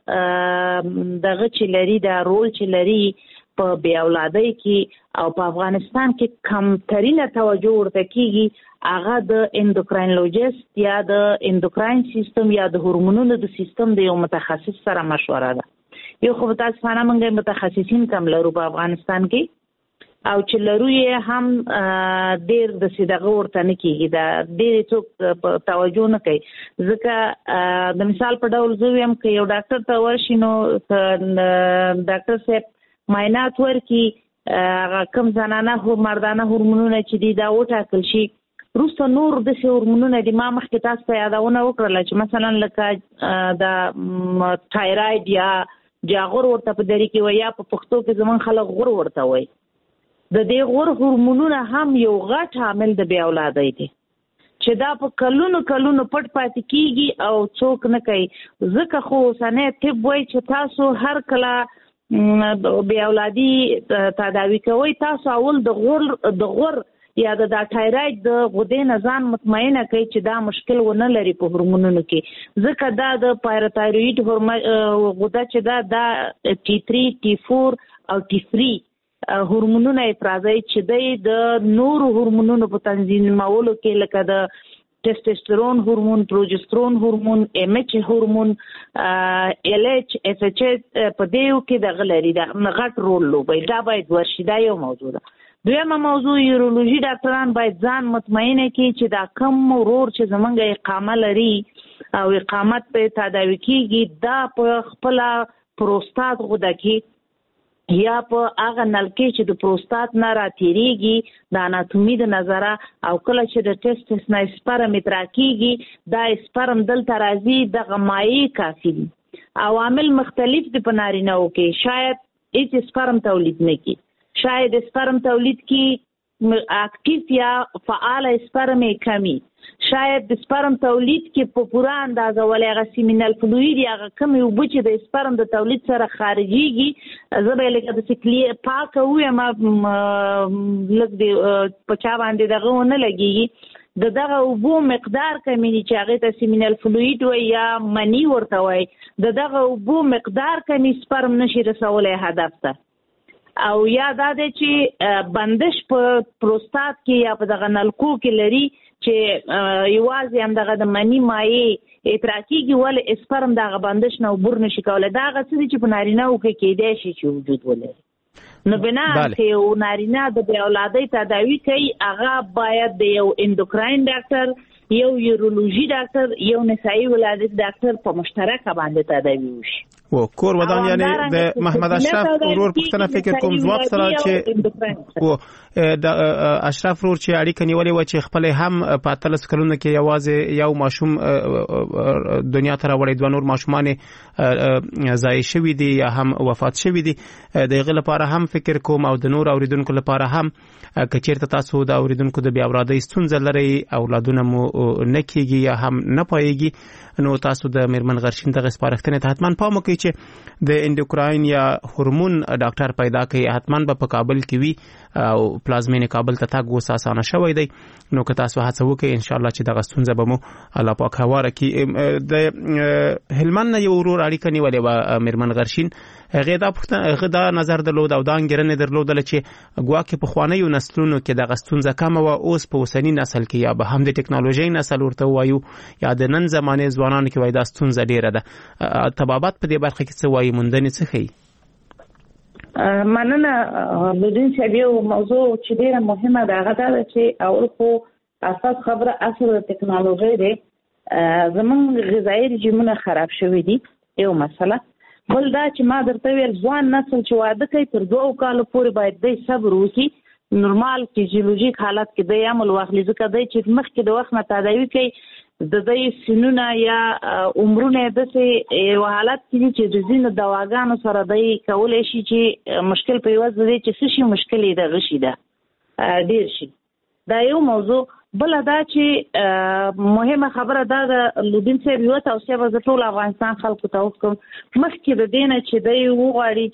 دغه چې لري دا رول چې لري په بې اولادۍ کې او په افغانستان کې کمترینه توجه ورته کېږي، هغه د اندوکراینولوژیست یا د اندوکراین سیستم یا د هورمونونو د سیستم د یو متخصص سره مشوره ده. یو خو متاسفانه موږ متخصصین کم لرو په افغانستان کې، او چې لرو یې هم ډېر داسې دغه ورته نه کېږي، دا ډېرې څوک توجه نه کوي. ځکه د مثال په ډول زه ویم که یو ډاکټر ته ورشي نو ډاکټر صاحب معاینات ورکړي، هغه کوم زنانه مردانه هورمونونه چې دي دا وټاکل شي، وروسته نور داسې هورمونونه دي. ما مخکې تاسو ته یادونه وکړله چې مثلا لکه د تایراید یا جاغور ورته په دري کې وایي، یا په پښتو کې زموږ خلک غور ورته وایي. د دې غور هورمونونه هم یو غټ عامل د بې اولادۍ دی چې دا په کلونو کلونو پټ پاتې کېږي او څوک نه کوي. ځکه خو اوسنی طب وایي چې تاسو هر کله بې اولادي تداوي کوئ، تاسو اول د غور د غور یا د ټایراید د غدې نه ځان مطمئنه کوي چې دا مشکل ونه لري په هورمونونو کې. ځکه دا د پایراتایرویډ غده چې دا دا ټي تھری ټي فور او ټي تھری هورمونونه افرازوي چې د نورو هورمونونو په تنظیمولو کې لکه د ټسټسټرون هورمون، پروجسترون هورمون، ایم ایچ هورمون، ال ایچ، اس ایچ په دیو کې دغه لري دا غټ رول لوبوي. دا باید ورشي. دا یو موضوع ده. دویمه موضوع یورولوژي ډاکټران باید ځان مطمئنه کړي چې دا کم ورور چې زمونږ اقامه لري او اقامت په تداوي کېږي دا په خپل پروستات غده کې یا په هغه نلکې چې د پروستات نه راتېرېږي د اناتومي د نظره، او کله چې د ټسټس نه سپرم اتراکېږي دا سپرم دلته راځي، دغه مایع کافي دي. عوامل مختلف دي په نارینه‌و کې، شاید هېڅ سپرم تولید نه کړي، شاید سپرم تولید کې اکټیو یا فعال سپرم کمی، شاید د سپرم تولید کې په پوره اندازه ولې هغه سیمینل فلوید یا هغه کمی اوبه چې د سپرم د تولید سره خارجېږي، زه به یې لکه داسې کلي پاکه ووایم لږ د په چا باندې دغه ونه لګېږي، د دغه اوبو مقدار کمی دي چې هغې ته سیمینل فلوید وایي یا مني ورته وایي، د دغه اوبو مقدار کمی سپرم نشي رسولی هدف ته. او یا دا دی چې بندش په پروستات کې یا په دغه نلکو کې لري چې یوازې هم دغه د مني مایع اتراکېږي، ولې سپرم دغه بندش نه عبور نشي کولی. دا هغه څه دي چې په نارینه‌و کې کېدای شي چې وجود ولري. نو بنا چې یو نارینه د بې اولادۍ تداوي کوي، هغه باید د یو اندوکراین ډاکټر یو یورولوژي ډاکټر یو نسایي ولادت ډاکټر په مشترکه باندې تداوی وشي. و کور ودان یعنی د محمد اشرف ورور پښتنه فکر کوم ځواب سره چې و د اشرف ورور چې اړیکه نیولې و چې خپل هم په اتلس کلونو کې یوازې یو ماشوم دنیا ته راوړی، دوه نور ماشومان ضایع شوي دي یا هم وفات شوي دي. د هغه لپاره هم فکر کوم او د نور اوریدونکو لپاره هم که چیرته تاسو د اوریدونکو د بیا اولادۍ ستونزه لرئ، اولادونه مو نه کیږي یا هم نه پایږي، نو تاسو د میرمن غرشین دغه سپارښتنې ته حتما پام وکړئ چې د اندوکراین یا هورمون ډاکټر پیدا کړئ. حتما به په کابل کې وي او پلازمینې کابل ته تګ اوس اسانه شوی دی، نو که تاسو هڅه وکړئ ان شاء الله چې دغه ستونزه به مو الله پاک هواره کړي. د هلمند یو ورور اړیکه نیولې وه میرمن غرشین، هغه دا هغه دا نظر درلود او دا انګیرنه درلودله چې ګواکې په خوانیو نسلونو کې دغه ستونزه کمه وه، اوس په اوسني نسل کې یا به هم د ټکنالوژۍ نسل ورته وایو یا د نن زمانې ځوانانو کې وایي دا ستونزه ډیره ده. طبابت په دې برخه کې څه وایي، موندنې څه ښیي؟ مننه لودین صاحب. یو موضوع چې ډیره مهمه ده هغه دا ده چې اول خو اساس خبره اصل د ټکنالوژۍ دی. زمونږ غذایي رژیمونه خراب شوي دي، یو مسله. بل دا چې ما درته ویل ځوان نسل چې واده کوي تر دوه کالو پورې باید دی صبر وکړي، نورمال فیزیولوژیک حالت کې دی عمل واخلي، ځکه دی چې مخکې د وخت نه تداوي کوي د دې سنونه یا عمرونه داسې یو حالت کې چې د ځینو دواګانو سره دی کولی شي چې مشکل په یوازې دی چې څه شي مشکل یې دغه شي ده ډېر شي. دا یو موضوع. بله دا چې مهمه خبره دا ده لودین صاحب، یوه توصیه به زه ټول افغانستان خلکو ته وکړم، مخکې د دې نه چې دی وغواړي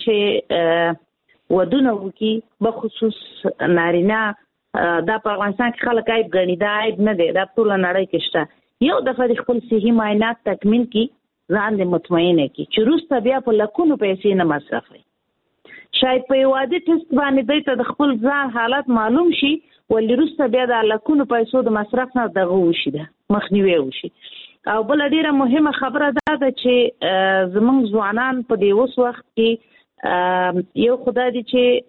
چې ودونه وکړي بخصوص نارینه، دا په افغانستان کې خلک عیب ګڼي، دا عیب نه دی، دا په ټوله نړۍ کې شته. یو دفعه د خپل صحي معاینات تکمیل کړي، ځان دې مطمئنه کړي چې وروسته بیا په لکونو پیسې نه مصرفوي. شاید په یو عادي ټسټ باندې دی ته د خپل ځان حالت معلوم شي، ولې وروسته بیا د لکونو پیسو د مصرف نه دغه وشي، ده مخنیوی وشي. او بله ډېره مهمه خبره دا ده چې زموږ ځوانان په دې اوس وخت کې یو خدای دی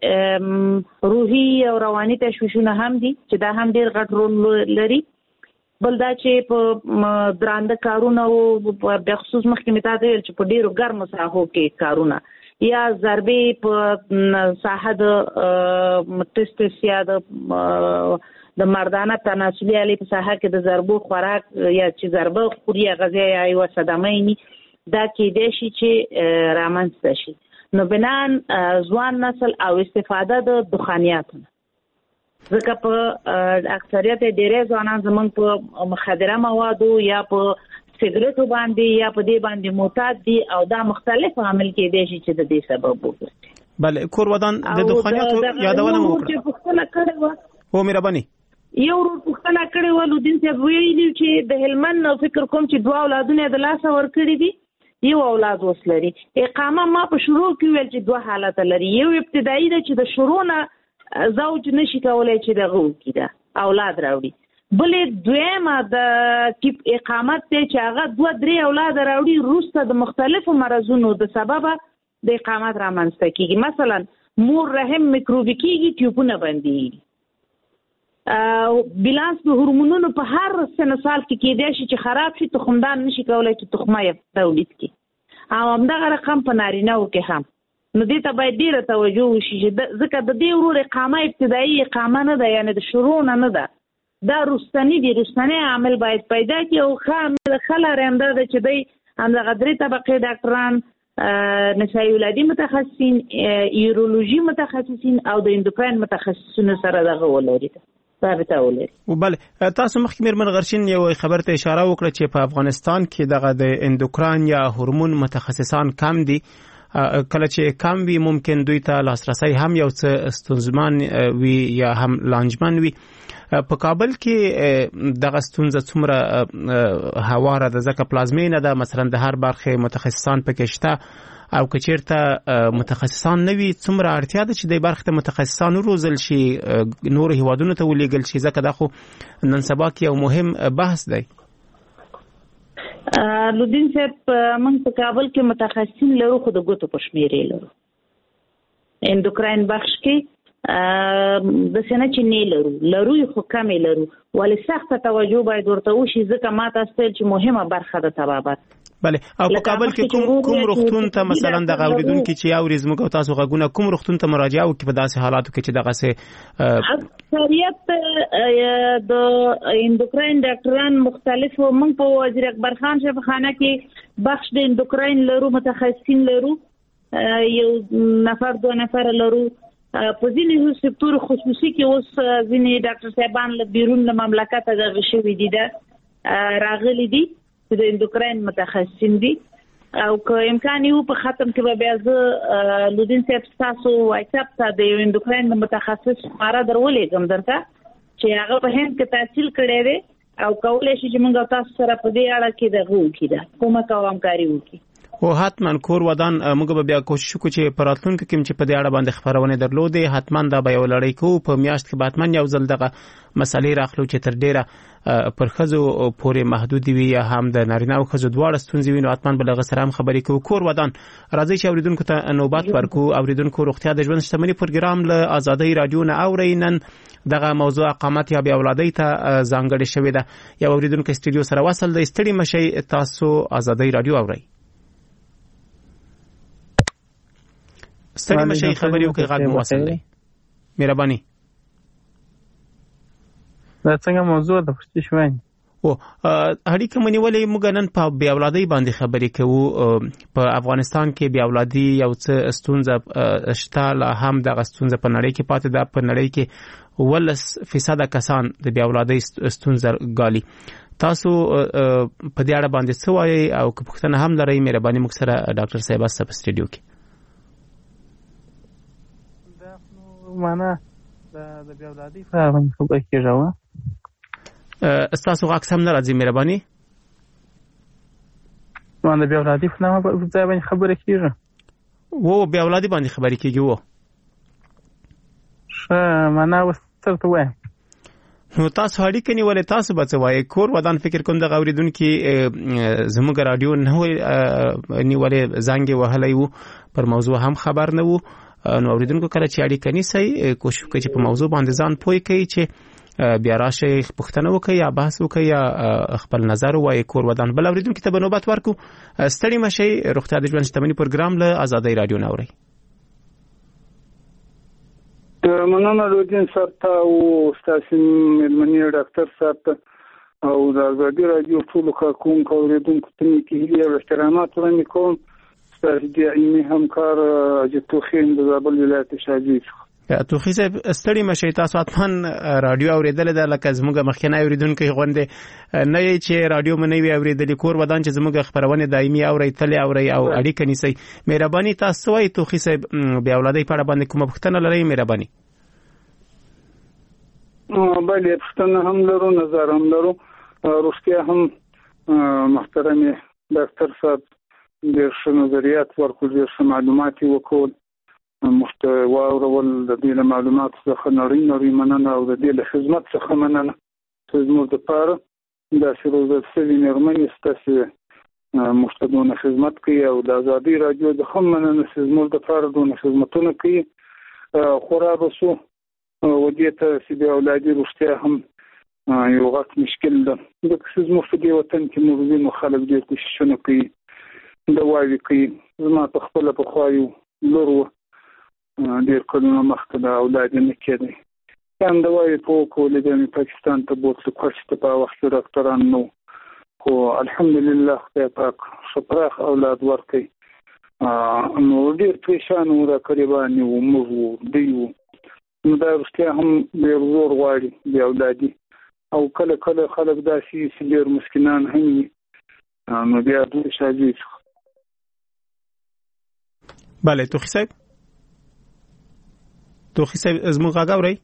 چې روحي او رواني تشویشونه هم دي چې دا هم ډېر غټ رول لري. بل دا چې په درانده کارونه او بخصوص مخکې مې تا ته ویل چې په ډېرو ګرمو ساحو کې کارونه یا ضربې په ساحه د ټسټس یا د مردانه تناسلي آلې په ساحه کې د ضربو خوراک یا چې ضربه خوري غذا یا یوه صدمه یې دا کېدای شي چې رامنځته شي. نو بنان ځوان نسل او استفاده د دخانیاتو نه، ځکه په اکثریت ډېری ځوانان زموږ په مخدره موادو یا په سیګریټو باندې یا په دې باندې معتاد دي او دا مختلف عامل کېدای شي چې د دې سبب وګرځي. بله کور ودان د دخانیاتو یادونه مو وکړه. چې پوښتنه کړې وه هو مهرباني یو ورور پوښتنه کړې وه لودین صاحب، ویلي چې د هلمند نو فکر کوم چې دوه اولادونه د لاسه ورکړي دي، یو اولاد اوس لري. اقامه ما په شروع کې ویل چې دوه حالته لري، یو ابتدایي ده چې د شروع نه زوج نشي کولی چې دغه وکړي ده اولاد راوړي، بلې دویمه د اقامت دی چې هغه دوه درې اولاد راوړي وروسته د مختلفو مرضونو د سببه د اقامت رامنځته کېږي. مثلا مور رحم میکروبي کېږي، ټیوبونه بندېږي. بیلانس د هورمونونو په هر سن سال کې کېدای شي چې خراب شي، تخمدان نشي کولی چې تخمه یې تولید کړي، او همدغه رقم په نارینه‌و کې هم. نو دې ته باید ډېره توجه وشي چې ځکه د دې ورور اقامه ابتدایي اقامه نه ده، یعنې د شروع نه نه ده، دا رستنی دی، رستنی عامل باید پیدا کړي او ښه عامل ښه لارې همدا ده چې دی همدغه درې طبقې ډاکټران، نسایي ولادي متخصصین، یورولوژي متخصصین او د اندوکراین متخصصینو سره دغه ولري رابطه ولري. بله تاسو مخکې میرمن غرشین یو خبر ته اشاره وکړه چې په افغانستان کې دغه د اندوکراین یا هورمون متخصصان کم دي. کله چې کم وي ممکن دوی ته لاسرسی هم یو څه ستونزمن وي یا هم لانجمن وي. په کابل کې دغه ستونزه څومره هواره ده، ځکه پلازمینه ده، مثلا د هر برخې متخصصان پکې شته، او که چیرته متخصصان نه وي څومره اړتیا ده چې د برخې ته متخصصان وروزل شي، نورو هیوادونو ته ولیږل شي، ځکه دا خو نن سبا کې یو مهم بحث دی. لودین صاحب موږ په کابل کې متخصصین لرو، خو د ګوتو په شمېر یې لرو. اندوکراین بخش کې د سینه چې نه لرو لرو خو کمې لرو ولې سخت توجه باید ورته وشي ځکه ماته ستل چې مهمه برخه د طبابت. بله او په کابل کې کوم کوم روغتون ته مثلا د اوریدونکو چې او رزمو او تاسو غوونه کوم روغتون ته مراجعه وکړي په داسې حالاتو کې چې دغه سه اکثریت د اندوکراین ډاکټران مختلف موږ په وزیر اکبر خان شفاخانه کې بخش د اندوکراین لرو متخصصین لرو یو نفر دو نفر لرو په ځینې سکتور خصوصي کې اوس ځینې ډاکټر صاحبان له بیرون له مملکت غږ شوي دي دا راغلي دي د اندوکراین متخصصین دي او که امکان یو په ختم کې به بیا زه لودین صاحب تاسو وایټس اپ ته د اندوکراین متخصص ماره درولېږم درته چې هغه په هند کې تحصیل کړی دی او کولای شي چې موږ تاسو سره په دې اړه کې دغه وکړو دا کومه کوم همکاري وکړي. او حتما کور ودان موږ به بیا کوشش وکړو چې په راتلونکي کې چې په دې اړه باندې خبرونه درلودې حتما دا به یو لړۍ کوو په میاشت کې به حتما یو ځل دغه مسلې راخلو چې تر ډیره پر خزو پورې محدود وي یا هم د نارینه او خزو دواړه ستونزې وي نو حتما به لغه سره هم خبرې کوو. کور ودان راځي چې اوریدونکو ته نوبت ورکو. اوریدونکو روغتیا د ژوند شتمنۍ پروګرام له آزادۍ رادیو نه اوري نن دغه موضوع اقامت یا بیا اولادۍ ته ځانګړې شوې ده. یو اوریدونکو استودیو سره وصل د استړي مشي تاسو آزادۍ رادیو اوري. ستړي مشي خبرې وکړي غږ وصل دی مهرباني. دا څنګه موضوع ده پښتو شوي او اړیکه منیولې موږ نن په بیا اولادۍ باندې خبرې کوو. په افغانستان کې بیا اولادۍ یو څه ستونزه شته لا هم دغه ستونزه په نړۍ کې پاتې ده. په نړۍ کې ولس فیصد کسان د بیا اولادۍ ستونزه ګالي. تاسو په دې اړه باندې څه وایي او که پوښتنه هم لرئ مهرباني موږ سره ډاکټر صاحب است په سټډیو کې. معنا د بیا اولادۍ په اړه خبرې کیږي. استاسو غاښ سم نه راځي مهرباني. باندې بیا اولادۍ په نامه ځای باندې خبرې کیږي. وو بیا اولادۍ باندې خبرې کیږي وو. ښه معنا وسترته وای. نو تاسو اړیکې نیولې تاسو به څه وایي. کور ودان فکر کوم د اوریدونکو زموږ رادیو نه وای نیولې زنګ وهلې وو پر موضوع هم خبر نه وو. نو اوریدونکو کله چې اړیکه نیسي کوشش وکړي چې په موضوع باندې ځان پوي کوي چې بیا راشي پوښتنه وکړي یا بحث وکړي یا خپل نظر وایي. کور ودان بل اوریدونکو ته به نوبت ورکو. ستړي مشي روغتیا د ژوند شتمنۍ پروګرام له آزادۍ رادیو نه اوري. مننه لودین صاحب ته او ستاسو مېلمنې ډاکټر صاحب او د آزادۍ رادیو ټول کارکونکو اوریدونکو ته کې هیله احترامات وړاندې کوم. ستاسو د علمي همکار اجت توخین د زابل ولایت شاجوی توخی صاحب ستړي مشي تاسو اتمن رادیو اوریدل د لکه زموږ مخکنی اوریدونکو غونډه نه یی چې رادیو منی وی اوریدل. کور ودان چې زموږ خبرونه دایمي اوري تل اوري او اړیکه نیسي. مهرباني تاسو وای توخی صاحب بیا اولادۍ په اړه باندې کومه پوښتنه لرئ مهرباني. بله پوښتنه هم لرو نظر هم لرو. روغتیا هم محترم ډاکټر صاحب ډېر ښه نظریات ورکول ډېر ښه معلومات وکول محتوا ورول د دې معلومات څخه نړۍ نړۍ مننه او د دې خدمت څخه مننه. زموږ د پاره د شروع سوي نرمنې ستاسو مشتدونه خدمت کوي او د آزادۍ رادیو د هم مننه زموږ د پاره دونه خدمتونه کوي. خورا بسو ودې ته چې د اولادي روغتیا هم یو غټ مشکل ده. د زموږ په دې وطن کې موږ نو خلک ډېر کوششونه کوي د واوی کوي. زما په خپل په خوایو لورو ډېر کلونه مخکې د اولاد نه کېدی. هم د واوی په کولې د پاکستان ته بوتلو کوشش په وخت ډاکټران نو خو الحمدلله خدای پاک شپراخ اولاد ورکړي. نو ډېر پریشان و دا قریبان و موږ دیو نو دا روغتیا هم ډېر زور غواړي د اولادي او کله کله خلک داسې چې ډېر مسکینان هم نو بیا د شاجوی. بله توخی صاحب توخی صاحب زموږ غږ اورئ.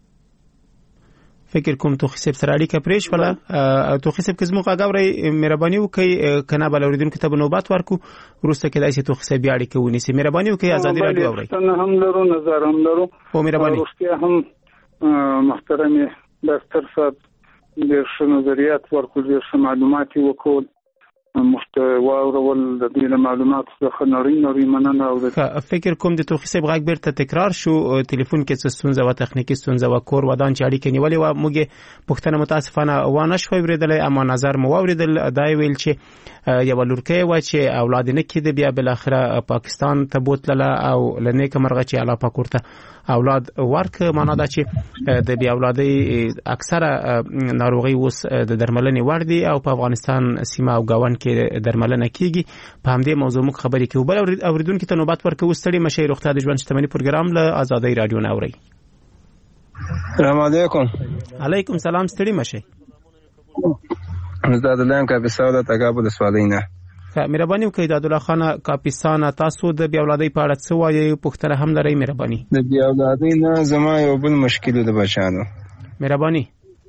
فکر کوم توخی صاحب سره اړیکه پرې شوله. توخی صاحب که زموږ غږ اورئ مهرباني وکړئ که نه بل اوریدونکو ته به نوبت ورکو وروسته کېدای شي توخی صاحب بیا اړیکه ونیسي. مهرباني وکړئ آزادۍ رادیو اورئ. هم لرو نظر هم لرو او مهرباني روغتیا هم محترم ډاکټر صاحب ډېر ښه نظریات ورکول ډېر ښه معلومات وکول. محتوا ورول د دې معلومات څخه نړۍ نړۍ مننه او فکر کوم د توخي صاحب غږ بیرته تکرار شو ټلیفون کې څه ستونزه و تخنیکی ستونزه و کور ودان چې اړیکې نیولې و موږ پښتنه متاسفانه وانه شوي ورېدل اما نظر مو ورېدل دای ویل چې یو لورکې و چې اولاد نه کېد بیا بل اخره پاکستان ته بوتله او لنیک مرغه چې الله پاک ورته اولاد ورک معنا دا چې د بیا اولادي اکثره ناروغي اوس د درملنې وړ دي او په افغانستان سیمه او گاون کې درملنه کیږي په همدې موضوع موږ خبرې کوو بل اوریدونکو ته نوبت ورکوي ستړي مشه روغتیا د ژوند شتمنۍ پروګرام له آزادۍ رادیو نه اوري. السلام علیکم. علیکم سلام ستړي مشه. زاد الله کا بساده تګابل سوالینه. مهرباني وکړئ د الله خان کاپیسان تاسو د بیا اولادۍ په اړه څه وایي پوښتنه هم لرئ مهرباني. د بیا اولادۍ نه زما یو بل مشکل د بچانو. مهرباني.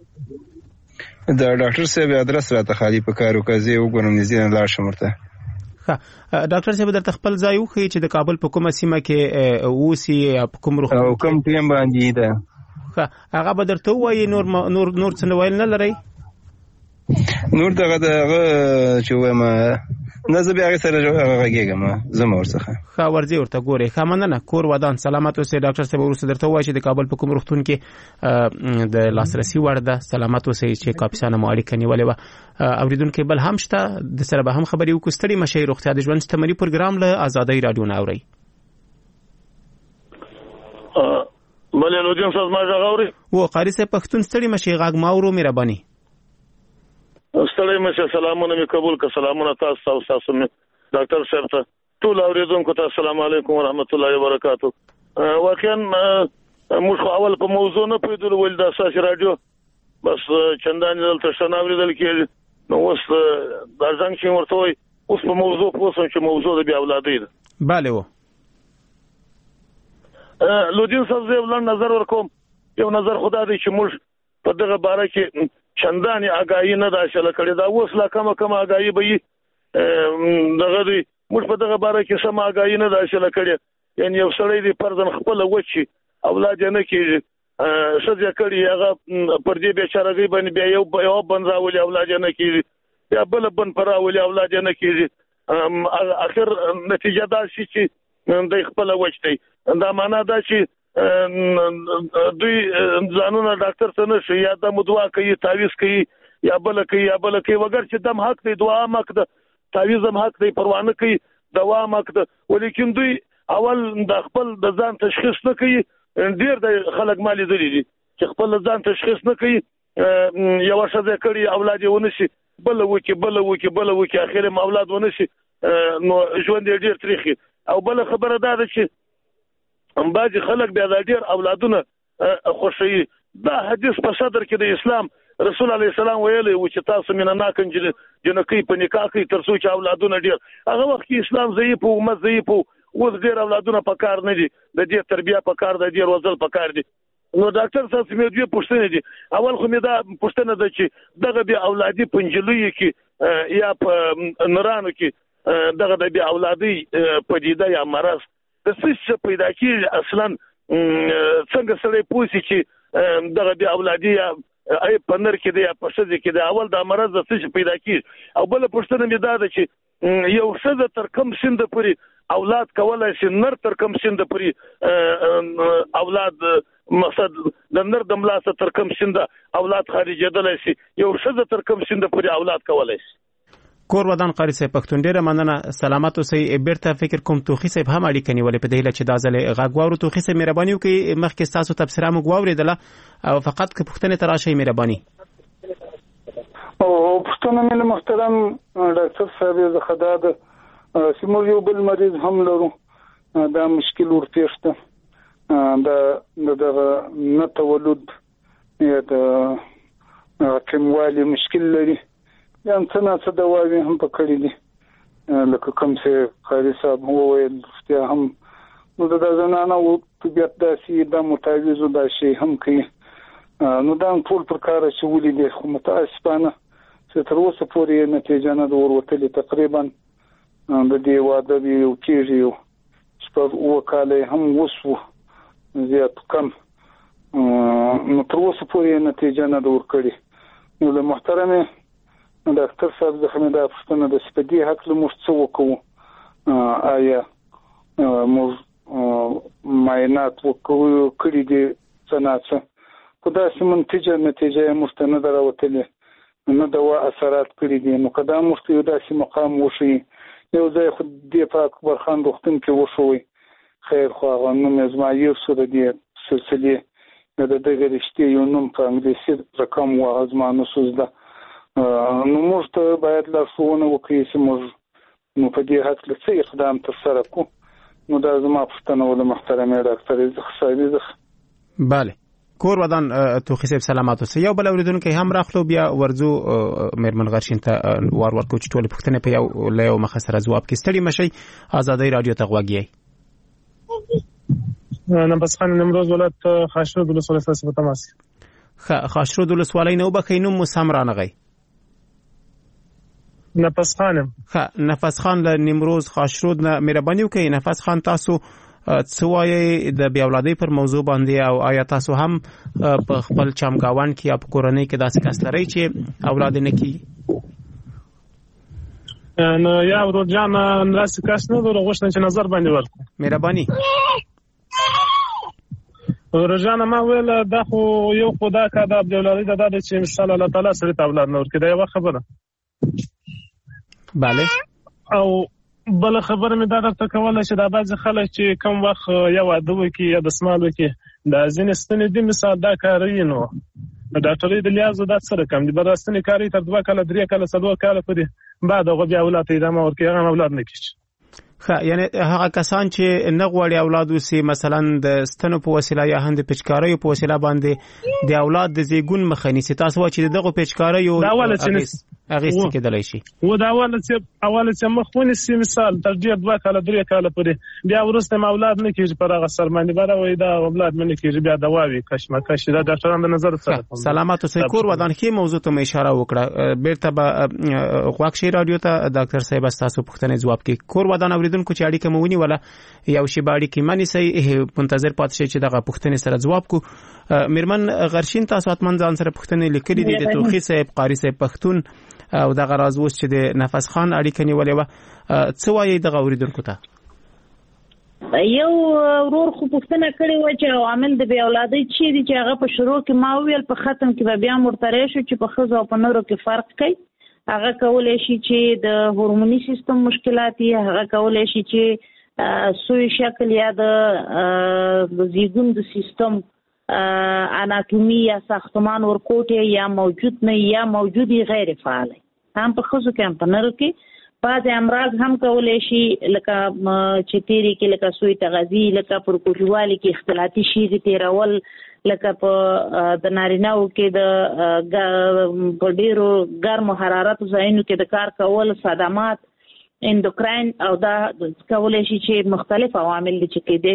د ډاکټر صاحب ادرس راته خالي په کارو کوي وګورم نږدې نه لاړ شم ورته. ها ډاکټر صاحب درته خپل ځای وخی چې د کابل په کومه سیمه کې اوسي په کوم روغتون او کوم ټیم باندې ده. ها هغه به درته وایي نور نور نور څه ویل نه لري. نور دغه دغه چې وایم نه زه بیا سره غږیږم زما ورڅخه ښه ورځي ورته ګوري ښه مننه کور ودان سلامت اوسئ ډاکټر صاحب وروسته درته وایي چې د کابل په کوم روغتون کې د لاسرسي وړ ده سلامت اوسئ چې کاپیسانه مو اړیکه نیولې وه اوریدونکي بل هم شته د سره به هم خبرې وکړو ستړي مشئ روغتیا د ژوند شتمنۍ پروګرام له آزادۍ رادیو نه اورئ. بلې نو جن صاحب ما غږ اوري و قاری صاحب پښتون ستړي مشئ غږ ما اورو مهرباني. ستړی مشه سلامونه می قبول ک سلامونه تاسو او تاسو می ډاکټر صاحب ته ټول اوریدونکو ته السلام علیکم ورحمت الله وبرکاتہ. واقعا موږ اول په موضوع نه پیدل ول د اساس رادیو بس چندان دلته شناوریدل کې نو اوس د ځان چې ورته وي اوس په موضوع پوسم چې موضوع د بیا اولادۍ ده. bale و لودین صاحب زه ولن نظر ورکوم یو نظر خدا دې چې موږ په دغه باره کې چنداني آگاهی نه داشله کړي دا اوس لا کم کم آگاهی به دغه دی موږ په دغه باره کې سم آگاهی نه داشله کړي یعنی یو سړی دی پردن خپل وچی اولاد نه کیږي سزا کړي هغه پر دې بیچارهږي باندې بیا یو یو بنځاولي اولاد نه کیږي یا بل بن پراولي اولاد نه کیږي اخر نتیجه دا شي چې د خپل وچتي دا معنا دا چې دوی ځانونه ډاکټر ته نشي یا د مدوا کوي تعویز کوي یا بل کوي یا بل کوي وګر چې دم حق دی دعا مک د تعویز هم حق دی پروا نه کوي دوا مک د ولیکن دوی اول د خپل د ځان تشخیص نه کوي ډیر د خلک مالي دي چې خپل ځان تشخیص نه کوي یو شذ کړي اولاد ونشي بل وکي بل وکي بل وکي اخر اولاد ونشي نو ژوند ډیر تاریخي او بل خبره ده چې ام باجی خلک بیا د ډیر اولادونه خوشي دا حدیث په صدر کې د اسلام رسول الله سلام ویلي و چې تاسو مینه ناکن جنکی په نکاح کې ترڅو چې اولادونه ډیر هغه وخت کې اسلام ضعیف او امت ضعیف او ډیر اولادونه په کار نه دي د دې تربیه په کار د ډیر وزل په کار دي نو ډاکټر صاحب مې دوی پوښتنه دي اول خو مې دا پوښتنه ده چې دغه بیا اولادي پنجلوي کې یا په نرانو کې دغه د بیا اولادي پدیده یا مرض د څه پیدا کیږي اصلا څنګه سره پوسی چې دغه د اولادي ای پنر کې دی په څه کې دی اول د مرز د څه پیدا کیږي او بل پښتنه مې دا ده چې یو څه تر کم سند پوری اولاد کولای شي نر تر کم سند پوری اولاد مقصد د نر د ملاسه تر کم سند اولاد خارجېدل شي یو څه تر کم سند پوری اولاد کولای شي. کور ودان قاری صاحب پښتون ډیره مننه سلامت اوسئ بیرته فکر کوم توخي صاحب هم اړیکه نیولې په دې چې دا ځلې غږ واورو توخي صاحب مهرباني وکړئ مخکې تاسو تبصره موږ واورېدله او فقط که پوښتنې ته راشئ مهرباني. او پښتنه مې محترم ډاکټر صاحب زه خدا د سیمو یو بل مریض هم لرو دا مشکل ورپېښته دا د نه تولد یا د کموالي مشکل لري یان څه نه څه دواوی هم پکړې دي لکه کوم څه قاری صاحب وویل فتیا هم نو دا زنانه او طبيعت داسي د متعویز دا شی هم کوي نو دا ټول پر کار چې ولې دي خو متاسفانه چې تر اوسه پورې نتیجه نه وروتلې تقریبا د دې واده دی او کېږي چې په وکاله هم وسو زیات کم نو تر اوسه پورې نتیجه نه ورکړي نو له محترمه ډاکټر صاحب زه هم دا پوښتنه د سپدي حق له موږ څه وکړو آیا موږ معاینات وکړو کړي دي څنګه خدا سم نتیجه نتیجه موږ ته نه دراوتلې نو دا اثرات کړي دي نو کدا موږ ته یو داسې مقام وشي یو ځای خو د پاک برخان روغتون کې وشوي خیر خو نو مزما یو سره دی سلسله د دغه رښتیا یو نوم په انګلیسي رقم و ازمانو سوزده نو موږ ته باید لارښوونه وکړي چې موږ نو په دې حق له څه اقدام ترسره کړو نو دا زما پوښتنه ولا محترم ډاکټر زخ صاحب زخ bale کور ودان تو خصيب سلامات اوسه یو بل اوریدونکو هم راخلو بیا ورزو مېرمن غرشین ته وار ورکو چې ټول پوښتنه په یو له یو مخسره جواب کې ستړي مشي آزادۍ رادیو ته غوږی نمبر خان نمروز ولایت خاشرود ولسوالۍ سره په تماس خاشرود ولسوالۍ نو بخینو مسام رانغی نفس خانم ها نفس خان له نیمروز خاشرود نه مهرباني وکړئ نفس خان تاسو څه وایي د بیا اولادۍ پر موضوع باندې او آیا تاسو هم په خپل چمګاوان کې یا په کورنۍ کې داسې کس لرئ چې اولاد نه کی نو یا ورجان ناس کس نه ورو غوښنه چې نظر باندې ورکو مهرباني ورجان ما ویل دا خو یو خدا کا د اولادۍ د داد چې مثال الله تعالی سره اولاد نور کې دا یو خبره bale او بل خبره مې دا درته کوله چې دا بعض خلک چې کوم وخت یو واده وکي یا د سمال وکي دا ځینې ستنې دي مثال دا کاری نو ډاکټرې د لیازو دا سره کم دي برستنې کاری تر دوه کاله درې کاله څلور کاله پورې بعد هغه بیا اولاد ادامه ورکوي هغه اولاد نه کیږي ښه یعنی هغه کسان چې نه غواړي اولاد وسي مثلا د ستنو په وسیله یا هم د پچکاریو په وسیله باندې د اولاد د زیګون مخه نیسي تاسو چې دغه پچکاریو اغیستي کېدلای شي و دا اول چې اول چې مخونی سي مثال تر دې دوه کاله درې کاله پورې بیا ورسته اولاد نه کیږي پر هغه سرمنې بره وای دا اولاد نه کیږي بیا دواوي کشمکش دا ډاکټرانو د نظر سره سلامات اوسئ کور ودان کې موضوع ته اشاره وکړه بیرته به غواکشي رادیو ته ډاکټر صاحب تاسو پوښتنه جواب کوي کور ودان اوریدونکو چې اړیکه مونږ ولا یو شی باندې کې مانی سي منتظر پات شي چې دغه پوښتنه سره جواب کو میرمن غرشین تاسو اتمن ځان سره پوښتنه لیکلې دي د توخي صاحب قاری صاحب پښتون او دغه راز اوس چې د نفس خان اړیکه نیولې و څه وایي دغه اوریدونکو ته یو ورور خو پوښتنه کړې و چې عامل د بی اولادۍ چې دي چې هغه په شروع کې ما ویل په ختم کې بیا مرتره شو چې په خزو او په نورو کې فرق کوي هغه کولای شي چې د هورموني سیستم مشکلات یې هغه کولای شي چې سوی شکل یا د زیګون د سیستم اناتومي یا ساختمان ورکوټه یا موجود نه یا موجودي غیر فعال هم په خصوص کې هم په نر کې بعض امراض هم کولای شي لکه چې تیری کې لکه سوی تغذی لکه پر کوجوالي کې اختلاطي شي تیرول لکه په د نارینه‌و کې د په ډیرو ګرم حرارت ځایونو کې د کار کول صدمات اندوکراین او دا کولای شي چې مختلف عوامل چې کېدای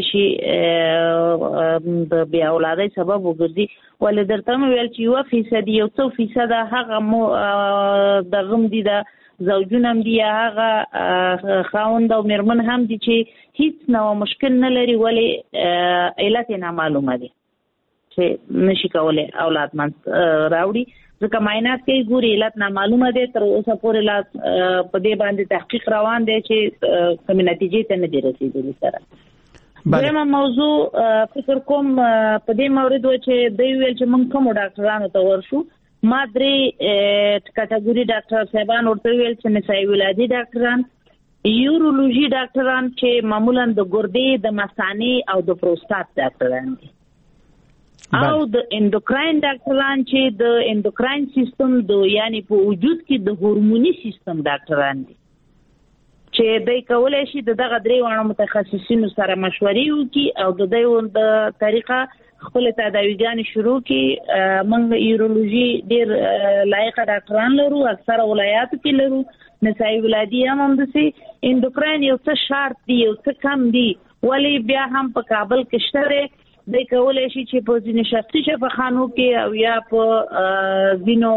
شي د بیا اولادۍ سبب وګرځي ولې درته ویل چې یو فیصد یو څو فیصد هغه د غم دي د زوجونم دي هغه خاوند او میرمن هم دي چې هیڅ نو مشکل نه لري ولې علت نه معلومه دي چې نشي کولای اولاد من راوړي ځکه معاینات کوي ګوري علت نه معلومه ده تر اوسه پورې لا په دې باندې تحقیق روان دی چې کوم نتیجې ته نه دي رسیدلي سره دغه موضوع فکر کوم په دې مورید و چې دوی ویل چې موږ کوم ډاکټرانو ته ورشو ما درې کټګوري ډاکټر صاحبان ورته ویل چې نسایي ولادي ډاکټران یورولوژي ډاکټران چې معمولا د ګردې د مثانې او د پروستات ډاکټران دي او د اندوکراین ډاکټران چې د اندوکراین سیستم د یعنی په وجود کې د هورموني سیستم ډاکټران دي چې دوی کولای شي دغه درې وانه متخصصینو سره مشورې وکړي او د دوی د طریقه خپل تداویګان شروع کړي موږ یورولوژي ډیر لایق ډاکټران لرو اکثره ولایاتو کې لرو نسایي ولادي هم همدسي اندوکراین یو څه شارت دی یو څه کم دی ولی بیا هم په کابل کې شته د کولای شي چې په ځینې شخصي شفاخانو کې او یا په ځینو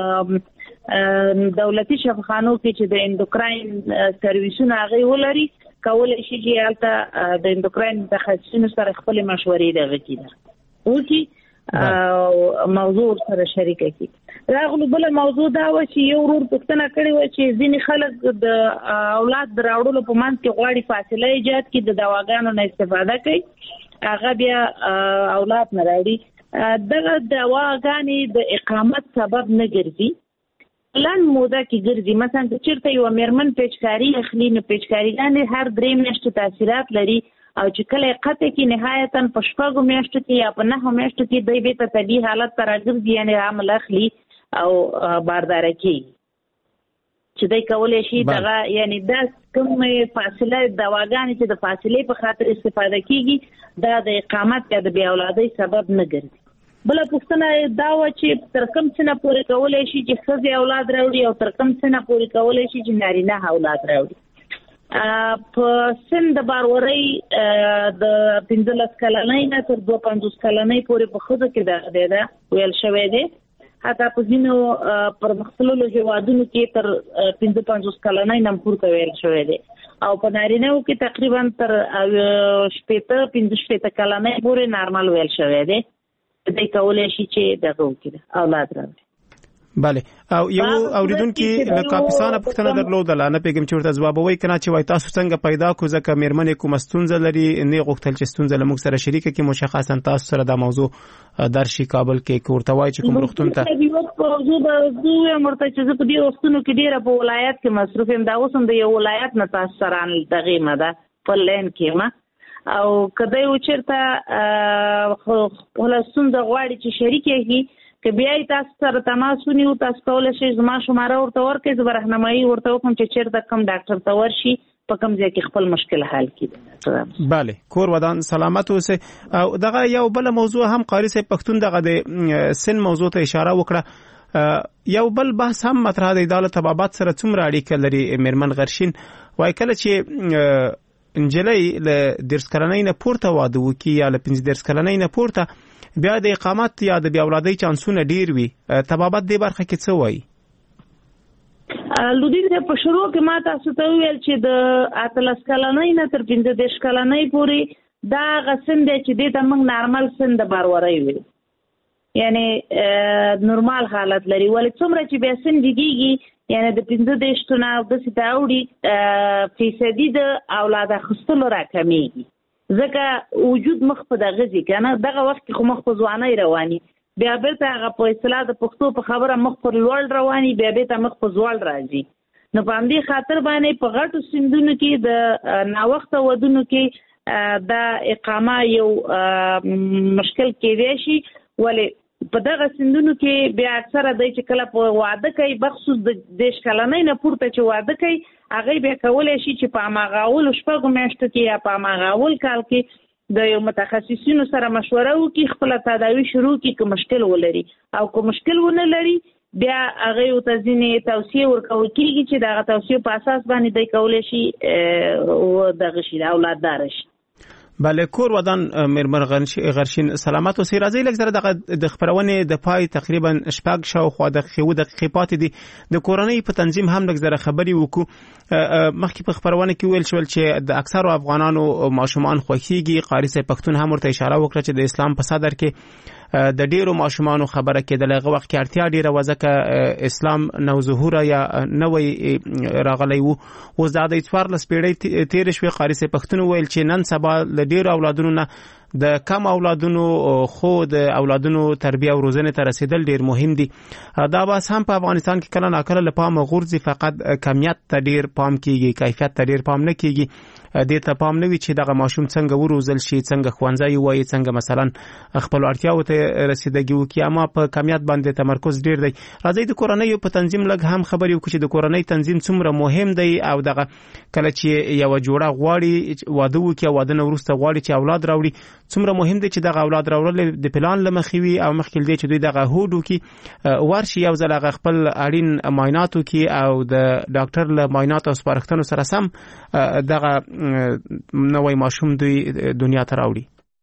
دولتي شفاخانو کې چې د اندوکراین سرویسونه هغه ولري کولای شي چې البته د اندوکراین متخصصینو سره خپل مشورې دغه کیده او چې او موضوع سره شریک کی. راغلو بل موضوع دا و چې یو ورور پوښتنه کړې و چې ځینې خلک د اولاد دراوړلو په منځ کې غواړي فاصله ایجاد کړي، د دواګانو نه استفاده کوي، هغه بیا اولاد نه راوړي. دغه دواګانې د اقامت سبب نه ګرځي، لن موده کې ګرځي. مثلا چې چیرته یو میرمن پیچکاری اخلي نو پیچکاریګانې هر درې میاشتې تاثیرات لري، او چې کله قطع کې نهایتاً په شپږو میاشتو کې یا په نهو میاشتو کې دوی بیرته طبیعي حالت ته راګرځي، یعنې حمل اخلي او بارداره کېږي چې دوی کولی شي دغه یعنې دا کومې فاصله دواګانې چې د فاصلې په خاطر استفاده کېږي دا د اقامت یا د بې اولادۍ سبب نه ګرځي. بله پوښتنه دا وه چې تر کوم څه نه پورې کولی شي چې ښځې اولاد راوړي او تر کوم څه نه پورې کولی شي چې نارینه اولاد راوړي. په سن د باورۍ د پنځلس کلنۍ نه تر دوه پنځوس کلنۍ پورې په ښځو کې دا ویل شوی دی، حتی په ځینو پرمختللو هېوادونو کې تر پنځه پنځوس کلنۍ نه پورته ویل شوی دی، او په نارینهو کې تقریبا تر شپېته پنځه شپېته کلنۍ پورې نارمل ویل شوی دی. دوی کولی شي چې دغه وکړي اولاد راوړي. بله، او یو اوریدونکو له کاپیسانه پوښتنه درلوده، نه پیګم چې ورته ځواب وایي کنه چې وای تاسو څنګه پیدا کو ځکه میرمنې کوم ستونزه لري، نه غوښتل چې ستونزه له موږ سره شریک کړي، مشخصا تاسو سره دا موضوع درشي کابل کې کوړته وای چې کوم روغتون ته د وخت په موضوع باندې مرته چې زه په دې وختونو کې ډیره په ولایت کې مصروف یم، دا اوس هم د یو ولایت نه تاسو سره دغه مده په لین کې ما او کله یو چیرته خپل ستونزه غواړي چې شریک یې که بیا تاسو سره تماس ونیو، تاسو کولی شئ زما شماره ورته ورکړئ، زه به راهنمایي ورته وکړم چې چیرته کوم ډاکټر ته ورشي، په کوم ځای کې خپل مشکل حل کړي. بله، کور ودان سلامت اوسئ. او دغه یو بل موضوع هم قاری صاحب پښتون دغه د سن موضوع ته اشاره وکړه. یو بل بحث هم مطرح دی، د طبابت سره څومره اړیکه لري. میرمن غرشین وایي کله چې نجلۍ له دېرش کلنۍ نه پورته واده وکړي یا له پنځه دېرش کلنۍ نه پورته، بیا د اقامت یا د بې اولادۍ چانسونه ډیر وي. طبابت دې برخه کې څه وایي؟ لودین صاحب په شروع کې ما تاسو ته وویل چې د اتلس کلنۍ نه تر پنځه دېرش کلنۍ پورې دا هغه سن دی چې دې ته موږ نارمل سن د باورۍ ویل، یعنې نورمال حالت لري. ولې څومره چې بیا سن ډیږي، یعنی د پنځه دېرشو نه داسې ته اوړي فیصدي د اولاد اخیستلو راکمیږي، ځکه وجود مخ په دغه ځي کنه، دغه وخت کې خو مخ په ځوانۍ رواني، بیا بیرته هغه په اصطلاح د پښتو په خبره مخ پر لوړ رواني، بیا بیرته مخ په ځوړ راځي. نو په همدې خاطر باندې په غټو سندونو کې د ناوخته ودونو کې دا اقامه یو مشکل کېدای شي. ولې په دغه سندونو کې بیا اکثره دی چې کله په واده کوي، بخصوص د دېرش کلنۍ نه پورته چې واده کوي، هغه بیا کولی شي چې په هماغه اولو شپږو میاشتو کې یا په هماغه اول کال کې د یو متخصصینو سره مشوره وکړي، خپله تداوي شروع کړي که مشکل ولري، او که مشکل ونه لري بیا هغې ورته ځینې توصیې ورکول کېږي چې د هغه توصیو په اساس باندې دی کولی شي دغه شي اولادداره شي. بله، کور ودان میرمن غرشین سلامت اوسئ. راځئ لږ زره دغه د خپرونې د پای تقریبا شپږ شاوخوا دقیقې دقیقې پاتې دي، د کورنۍ په تنظیم هم لږ زره خبرې وکړو. مخکې په خپرونه کې ویل شول چې د اکثرو افغانانو ماشومان خوښیږي. قاری صاحب پښتون هم ورته اشاره وکړه چې د اسلام په صدر کې د ډیرو ماشومانو خبره کېدل، هغه وخت کې اړتیا ډیره وه ځکه اسلام نو ظهوره یا نوی راغلی و. اوس دا د څوارلس پیړۍ تېرې شوې. قاری صاحب پښتون ویل چې نن سبا له ډیرو اولادونو نه د کم اولادونو خو د اولادونو تربیه او روزنه ته رسیدل ډیر مهم دي. دا بس هم په افغانستان کې کله ناکله له پامه غورځي، فقط کمیت ته ډیر پام کیږي، کیفیت ته ډیر پام نه کیږي. دې ته پام نه وي چې دغه ماشوم څنګه وروزل شي، څنګه ښوونځی وایي، څنګه مثلا خپل اړتیاو ته رسیدګي وکړي، اما په کمیت باندې تمرکز ډیر دی. راځئ د کورنۍ په تنظیم لږ هم خبرې وکړو چې د کورنۍ تنظیم څومره مهم دی، او دغه کله چې یو جوړه غواړي واده وکړي، واده نه وروسته غواړي چې اولاد راوړي، څومره مهم دی چې دغه اولاد راوړل د پلان له مخې وي، او مخکې دی چې دوی دغه هوډ وکړي، ورشي یو ځل هغه خپل اړین معاینات وکړي او د ډاکټر له معاینات او سپارښتنو سره سم دغه نوی ماشوم دوی دنیا ته راوړي.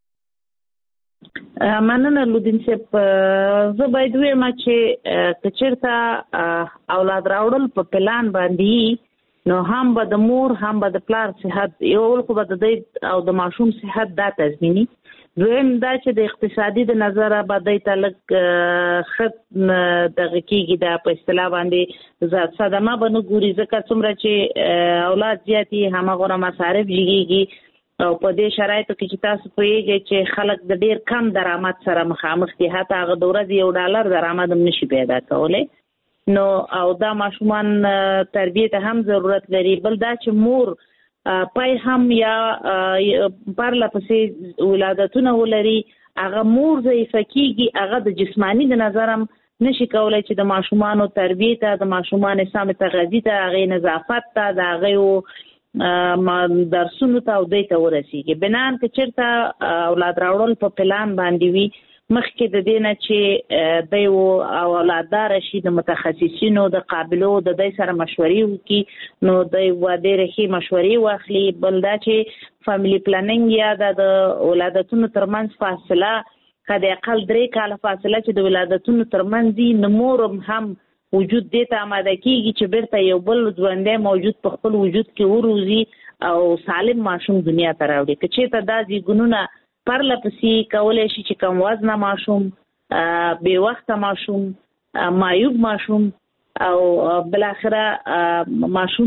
مننه لودین صاحب. زه باید ویم چې که چېرته اولاد راوړل په پلان باندې نو هم به د مور هم به د پلار صحت یو خو به د او د ماشوم صحت دا تضمینی. دویم دا چې د اقتصادي د نظره به د تلک خط دغه کېږي د په اصطلاح باندې صدمه به نه ګوري ځکه څومره چې اولاد زیاتي همغه مصارف جګیږي او په دې شرایطو کې چې تاسو پوهیږئ چې خلک د ډیر کم درآمد سره مخامخ دي، حتی هغه د ورځې یو ډالر درآمد هم نشي پیدا کولی. نو او دا ماشومان تربیه ته هم ضرورت لري. بل دا چې مور پای هم یا پرله پسې ولادتونه ولري، هغه مور ضعیفه کېږي، هغه د جسمانی د نظر هم نشي کولی چې د ماشومانو تربیه ته، د ماشومانو سم تغذیه ته، هغې نظافت ته، د هغې درسونو ته او دوی ته ورسېږي. بنان که چېرته اولاد راوړل په پلان باندې وي، مخکې د دې نه چې دی او اولاددار شي، د متخصصینو د قابلو د دوی سره مشورې وکړي، نو دوی ډېرې ښې مشورې واخلي. بل دا چې فامیلي پلانینګ یا د ولادتونو ترمنځ فاصله که د اقل درې کاله فاصله چې د ولادتونو ترمنځ وي، نو مور هم وجود دې ته آماده کېږي چې بیرته یو بل ژوندی موجود په خپل وجود کې وروزي او سالم ماشوم دنیا ته راوړي. که چېرته دا زیږونونه پرله پسې کولی شي چې کم وزنه ماشوم، بې وخته ماشوم، معیوب ماشوم او بالاخره ماشوم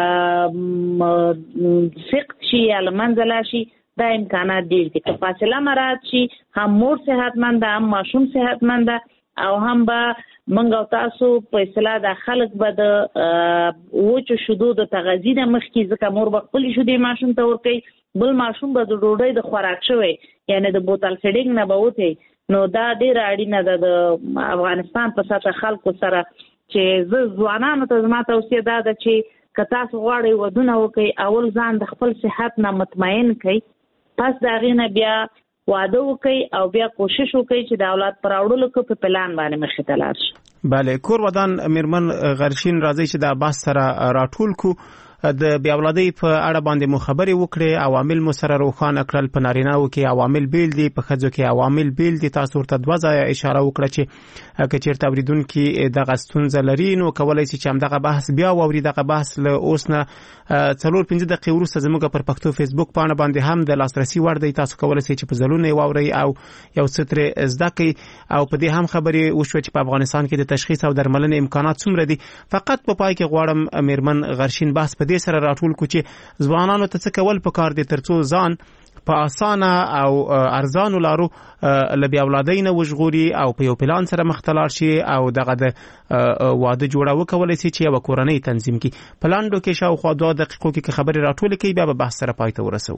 سقط شي یا له منځه لاړ شي، دا امکانات ډېر دي. که فاصله مراعات شي، هم مور صحتمنده، هم ماشوم صحتمنده او هم به موږ او تاسو په اصطلاح د خلک به د وچو شیدو د تغذیې نه مخکې، ځکه مور به خپلې شیدې ماشوم ته ورکوي، بل ماشوم به د ډوډۍ د خوراک شوی یعنی د بوتل فیډینګ نه به وتی. نو دا ډېره اړینه ده د افغانستان په سطحه خلکو سره چې زه ځوانانو ته زما توصیه دا ده چې که تاسو غواړئ ودونه وکړئ، اول ځان د خپل صحت نه مطمئن کړئ، پس د هغې نه بیا واده وکړئ او بیا کوشش وکړئ چې د اولاد پر راوړلو کې په پلان باندې مخې ته لاړ شي. بله، کور ودان میرمن غرشین، راځي چې د بحث سره راټول کو د بیا اولادۍ په اړه باندې مو خبرې وکړې، عوامل مو سره روښانه کړل. په نارینه‌و کې عوامل بیل دي، په ښځو کې عوامل بیل دي. تاسو ورته دوه ځایه اشاره وکړه چې که چېرته اورېدونکي دغه ستونزه لري نو کولی شي چې همدغه بحث بیا واوري. دغه بحث له اوس نه څلور پنځه دقیقې وروسته زموږ پر پښتو فیسبوک پاڼه باندې هم د لاسرسي وړ دی. تاسو کولی شئ چې په ځلونه یې واورئ او یو څه ترې زده کړئ. او په دې هم خبرې وشوه چې په افغانستان کې د تشخیص او درملنې امکانات څومره دي. فقط په پای کې غواړم میرمن غرشین بحث په دې سره راټول کو چې ځوانانو ته څه کول پکار دي ترڅو ځان په اسانه او ارزانو لارو له بیا اولادۍ نه وژغوري او په یو پلان سره مخ ته لاړ شي او دغه د واده جوړه وکولی شي چې یوه کورنۍ تنظیم کړي. په لنډو کې شاوخوا دوه دقیقو کې خبرې راټولې کړي، بیا به بحث سره پای ته ورسوو.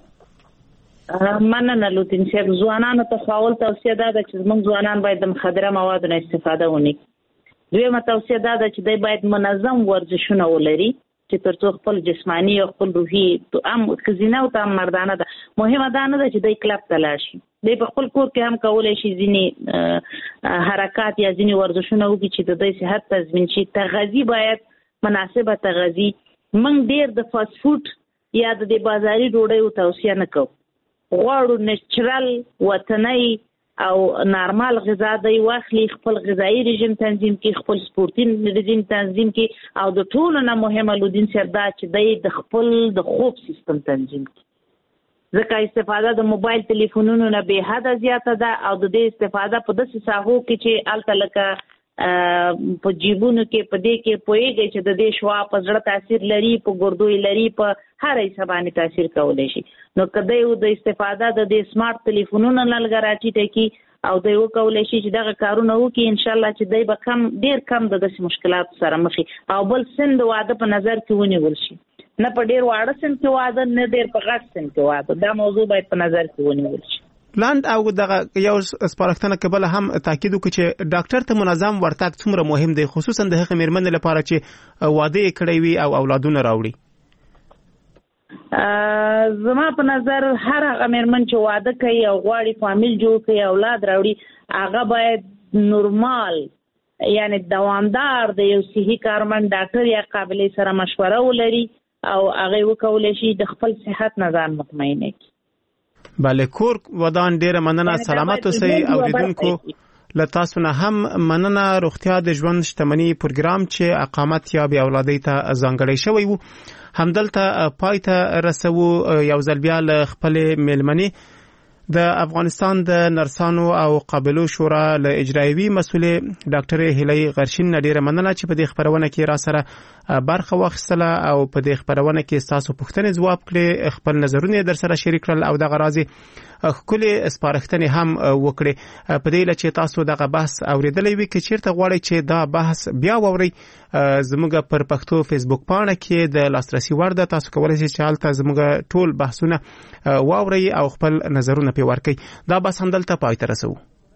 مننه لوطین صاحب. ځوانانو ته خو اول توصیه دا ده چې زموږ ځوانان باید د مخدره موادو نه استفاده ونه کړي. دویمه توصیه دا ده چې دوی باید منظم ورزشونه ولري چې ترڅو خپل جسمانی او خپل روحي هم ښځینه او هم مردانه ده. مهمه دا نه ده چې دوی کلب ته لاړ شي، دوی په خپل کور کې هم کولی شي ځینې حرکات یا ځینې ورزشونه وکړي چې د دوی صحت تضمین شي. تغذیه باید مناسبه تغذیه. موږ ډېر د فاست فوډ یا د دې بازاري ډوډۍ توصیه نه کوو. غواړو نیچرل وطنۍ او نارمال غذا دی واخلي، خپل غذایی رژیم تنظیم کی، خپل سپورتي رژیم تنظیم کی او د ټولو نه مهمه لودین صاحب دا چې دی د خپل د خوب سیستم تنظیم کی. ځکه استفاده د موبایل تلیفونونو نه به حد زیاته ده او د دې استفاده په داسې ساحو کې چې الته لکه په جیبونو کې په دې کې پوهیږي چې د دې شوا په زړه تاثیر لري، په ګردوی لري، په هر څه باندې تاثیر کولی شي. نو کله یو د استفاده د دې سمارټ تلیفونونو نه لګراټی ټکی او دوی وکولای شي چې دغه کارونه وکړي، ان شاء الله چې دوی به کم ډیر کم د داسې مشکلات سره مخ شي. او بل سند واده په نظر کې ونیول شي، نه په ډیر واړه سند کې واده، نه ډیر په غټ سند کې واده. دا موضوع باید په نظر کې ونیول شي. لاند او دغه یو سپارښتنه کبل هم تاکید وکړي چې ډاکټر ته منظم ورتګ څومره مهم دی، خصوصا د هغه میرمنې لپاره چې واده کړی وي او اولادونه راوړي. زما په نظر هر هغه میرمن چې واده کوي او غواړي فامیل جوړ کړي، اولاد راوړي، هغه باید نورمال یعنی دوامدار د یو صحي کارمند ډاکټر یا قابلې سره مشوره ولري او هغه وکولای شي د خپل صحت نه ځان مطمئن کړي. بله، کور ودان ډیره مننه. سلامت اوسئ اوریدونکو. له تاسو نه هم مننه. روغتیا د ژوند شتمنۍ پروګرام چې اقامت یا بې اولادۍ ته ځانګړی شوی وو همدلته پای ته رسو. یو ځل بیا له خپلې میلمنې د افغانستان د نرسانو او قابلو شورا له اجرایوي مسولې ډاکټر هیلۍ غرشین ډیره مننه چې په دې خبرونه کې را سره برخه واخیستله او په دې خبرونه کې تاسو پوښتنې ځواب کړې، خپل نظرونه در سره شریک کړل او دغه راځي خپل سپارښتنې هم وکړې. په دې لچې تاسو دغه بحث اوریدلې وي کې چیرته غواړئ چې دا بحث بیا ووري زموږ پر پښتو فیسبوک پاڼه کې د لاسرسي وړ ده، تاسو کولای شئ چې هلته زموږ ټول بحثونه واوري او خپل نظرونه پې ورکړئ. دا بس همدلته پای ته رسوو.